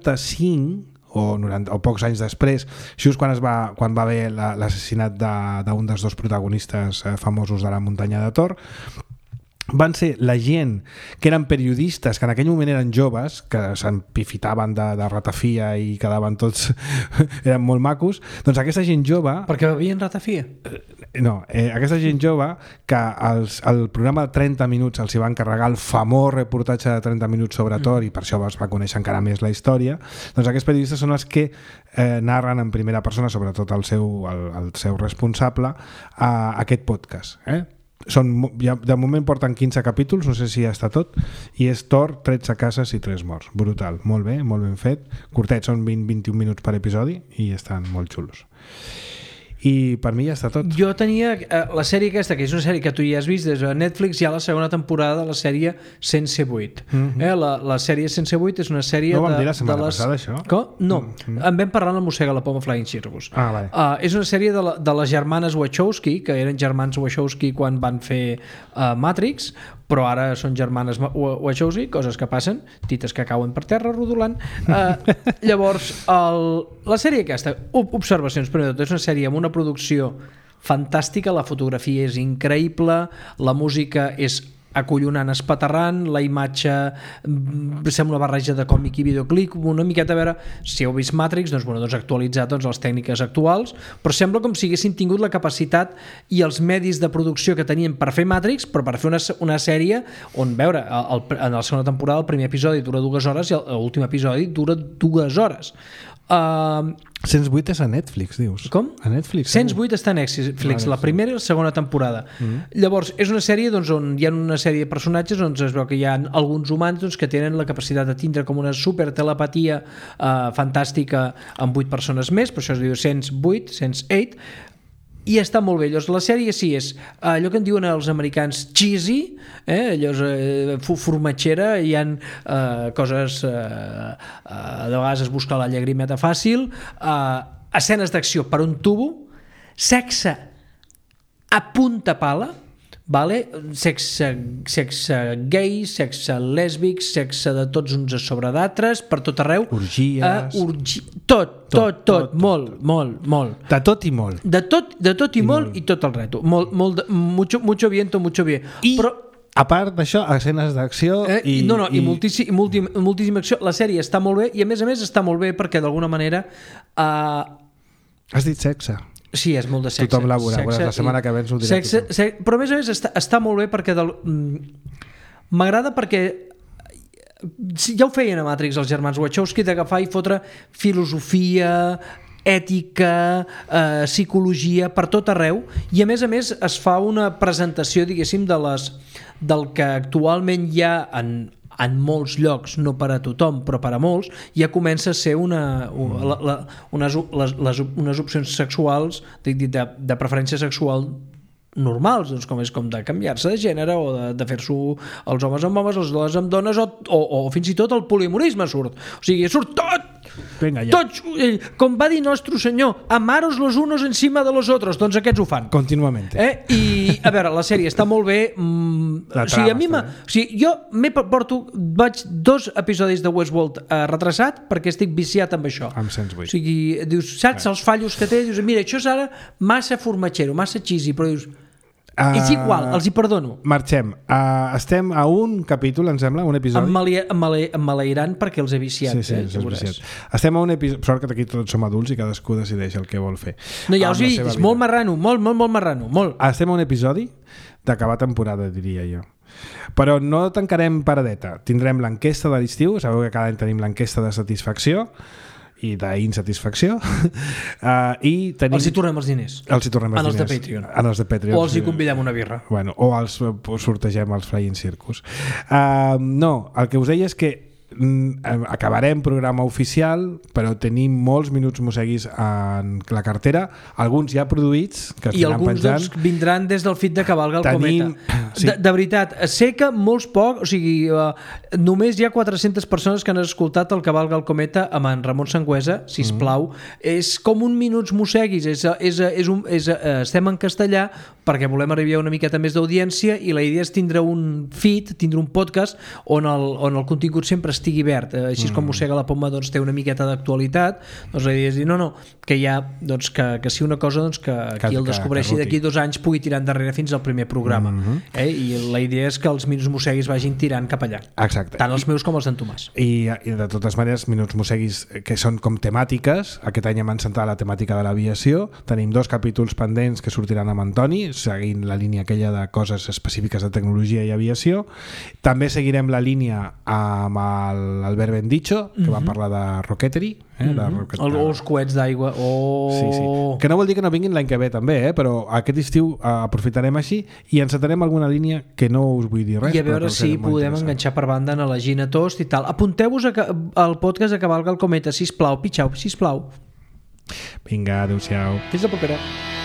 95 o pocs anys després, just quan va haver l'assassinat d'un dels dos protagonistes famosos de la muntanya de Thor, van ser la gent que eren periodistes, que en aquell moment eren joves, que s'empifitaven de ratafia i quedaven tots eren molt macos. Doncs aquesta gent jove... Perquè bevien ratafia? No, aquesta gent jove que el programa de 30 minuts els hi va encarregar el famós reportatge de 30 minuts sobre Thor, i per això es va conèixer encara més la història. Doncs aquests periodistes són els que narren en primera persona, sobretot el seu responsable, aquest podcast. De moment porten 15 capítols, no sé si ja està tot, i és Thor, 13 cases i 3 morts. Brutal, molt bé, molt ben fet, curtet, són 20-21 minuts per episodi i estan molt xulos. I per mi ja està tot. Jo tenia la sèrie aquesta, que és una sèrie que tu ja has vist des de Netflix, ja la segona temporada de la sèrie Sense 8. La sèrie Sense 8 és una sèrie no ho vam dir la setmana passada, això? No, en vam parlar en el Mossega la Poma Flying Circus. Vale. És una sèrie de les germanes Wachowski, que eren germans Wachowski quan van fer Matrix, però ara són germanes Wachowski, coses que passen, tites que cauen per terra rodolant. Llavors, la sèrie aquesta, observacions, primer de tot, és una sèrie amb una producció fantàstica, la fotografia és increïble, la música és acollonant, espaterrant, la imatge sembla una barreja de còmic i videoclip, una miqueta, a veure, si heu vist Matrix, doncs actualitzat les tècniques actuals, però sembla com si haguessin tingut la capacitat i els medis de producció que tenien per fer Matrix, però per fer una sèrie on, veure, en la segona temporada el primer episodi dura 2 hores i l'últim episodi dura 2 hores. 108 és a Netflix, dius? Com? A Netflix. 108 està a Netflix, la primera i la segona temporada. Llavors, és una sèrie on hi ha una sèrie de personatges on es veu que hi ha alguns humans que tenen la capacitat de tindre com una super telepatia fantàstica amb 8 persones més, per això es diu 108, i està molt bé. Llavors, la sèrie sí és allò que en diuen els americans cheesy, formatgera, hi ha coses de vegades es busca la llagrimeta fàcil, escenes d'acció per un tubo, sexe a punta pala, vale? Sexe gay, sexe lèsbic, sexe de tots uns a sobre d'altres, per tot arreu. Orgies. Tot. Molt. De tot i molt. De tot i molt i tot el reto. Mucho viento, mucho bien. Però a part d'això, escenes d'acció i moltíssima acció. La sèrie està molt bé i a més està molt bé perquè d'alguna manera has dit sexe. Sí, és molt de sexe. Tothom la veurà, la setmana que ve ens ho dirà tothom. Però a més està molt bé perquè m'agrada perquè ja ho feien a Matrix els germans Wachowski, d'agafar i fotre filosofia, ètica, psicologia, per tot arreu, i a més es fa una presentació, diguéssim, del que actualment hi ha en molts llocs, no per a tothom, però per a molts, ja comença a ser unes opcions sexuals, de preferència sexual normals, doncs com de canviar-se de gènere o de fer-s'ho els homes amb homes, les dones amb dones o fins i tot el poliamorisme surt. O sigui, surt tot! Venga, ja. Tots, com va dir nostre senyor, amaros los unos encima de los otros, doncs aquests ho fan. Continuamente. I, a veure, la sèrie està molt bé. O sigui, a mi jo vaig 2 episodis de Westworld retrasat perquè estic viciat amb això. Em sents bé. O sigui, dius, saps els fallos que té? Dius, mira, això és ara massa formatxero, massa cheesy, però dius, és igual, els hi perdono. Marxem. Estem a un capítol, em sembla, un episodi. Em maleirant perquè els he viciat. Sí, els he viciat. Estem a un episodi... Sort que aquí tots som adults i cadascú decideix el que vol fer. No, ja us he dit, és molt marrano, molt marrano, molt. Estem a un episodi d'acabar temporada, diria jo. Però no tancarem paradeta. Tindrem l'enquesta de l'estiu, sabeu que cada any tenim l'enquesta de satisfacció i d'insatisfacció i tenim... Els hi tornem els diners. Els hi tornem els diners. De Patreon. En els de Patreon. O els hi convidem una birra. Bueno, o els sortegem als Flying Circus. No, el que us deia és que acabarem programa oficial, però tenim molts minuts mosseguis en la cartera, alguns ja produïts que i alguns doncs, vindran des del feed de Cavalga el Cometa. Sí. De veritat, sé que molts poc, o sigui, només hi ha 400 persones que han escoltat el Cavalga el Cometa amb en Ramon Sangüesa, sisplau. És com un minuts mosseguis, estem en castellà perquè volem arribar a una miqueta més d'audiència i la idea és tindre un feed, tindre un podcast on el contingut sempre estigui verd, així com Mossega la Poma doncs, té una miqueta d'actualitat, doncs la idea és dir, no, que hi ha, doncs, que si una cosa doncs, que qui el descobreixi d'aquí 2 anys pugui tirar endarrere fins al primer programa. I la idea és que els minuts mosseguis vagin tirant cap allà. Exacte. Tant els meus com els d'en Tomàs. I de totes maneres, minuts mosseguis que són com temàtiques, aquest any hem encentat la temàtica de l'aviació, tenim 2 capítols pendents que sortiran amb Antoni, seguint la línia aquella de coses específiques de tecnologia i aviació. També seguirem la línia amb l'Albert Bendicho, que va parlar de roquetery, els coets d'aigua. Sí. Que no vol dir que no vinguin l'any que ve també, però aquest estiu aprofitarem així i encetarem alguna línia que no us vull dir res. I a veure si podem enganxar per banda en la Gina Tost i tal. Apunteu-vos al podcast de Cavalga el Cometa, sisplau, pitxau, sisplau. Vinga, adeu-siau. Fins la propera.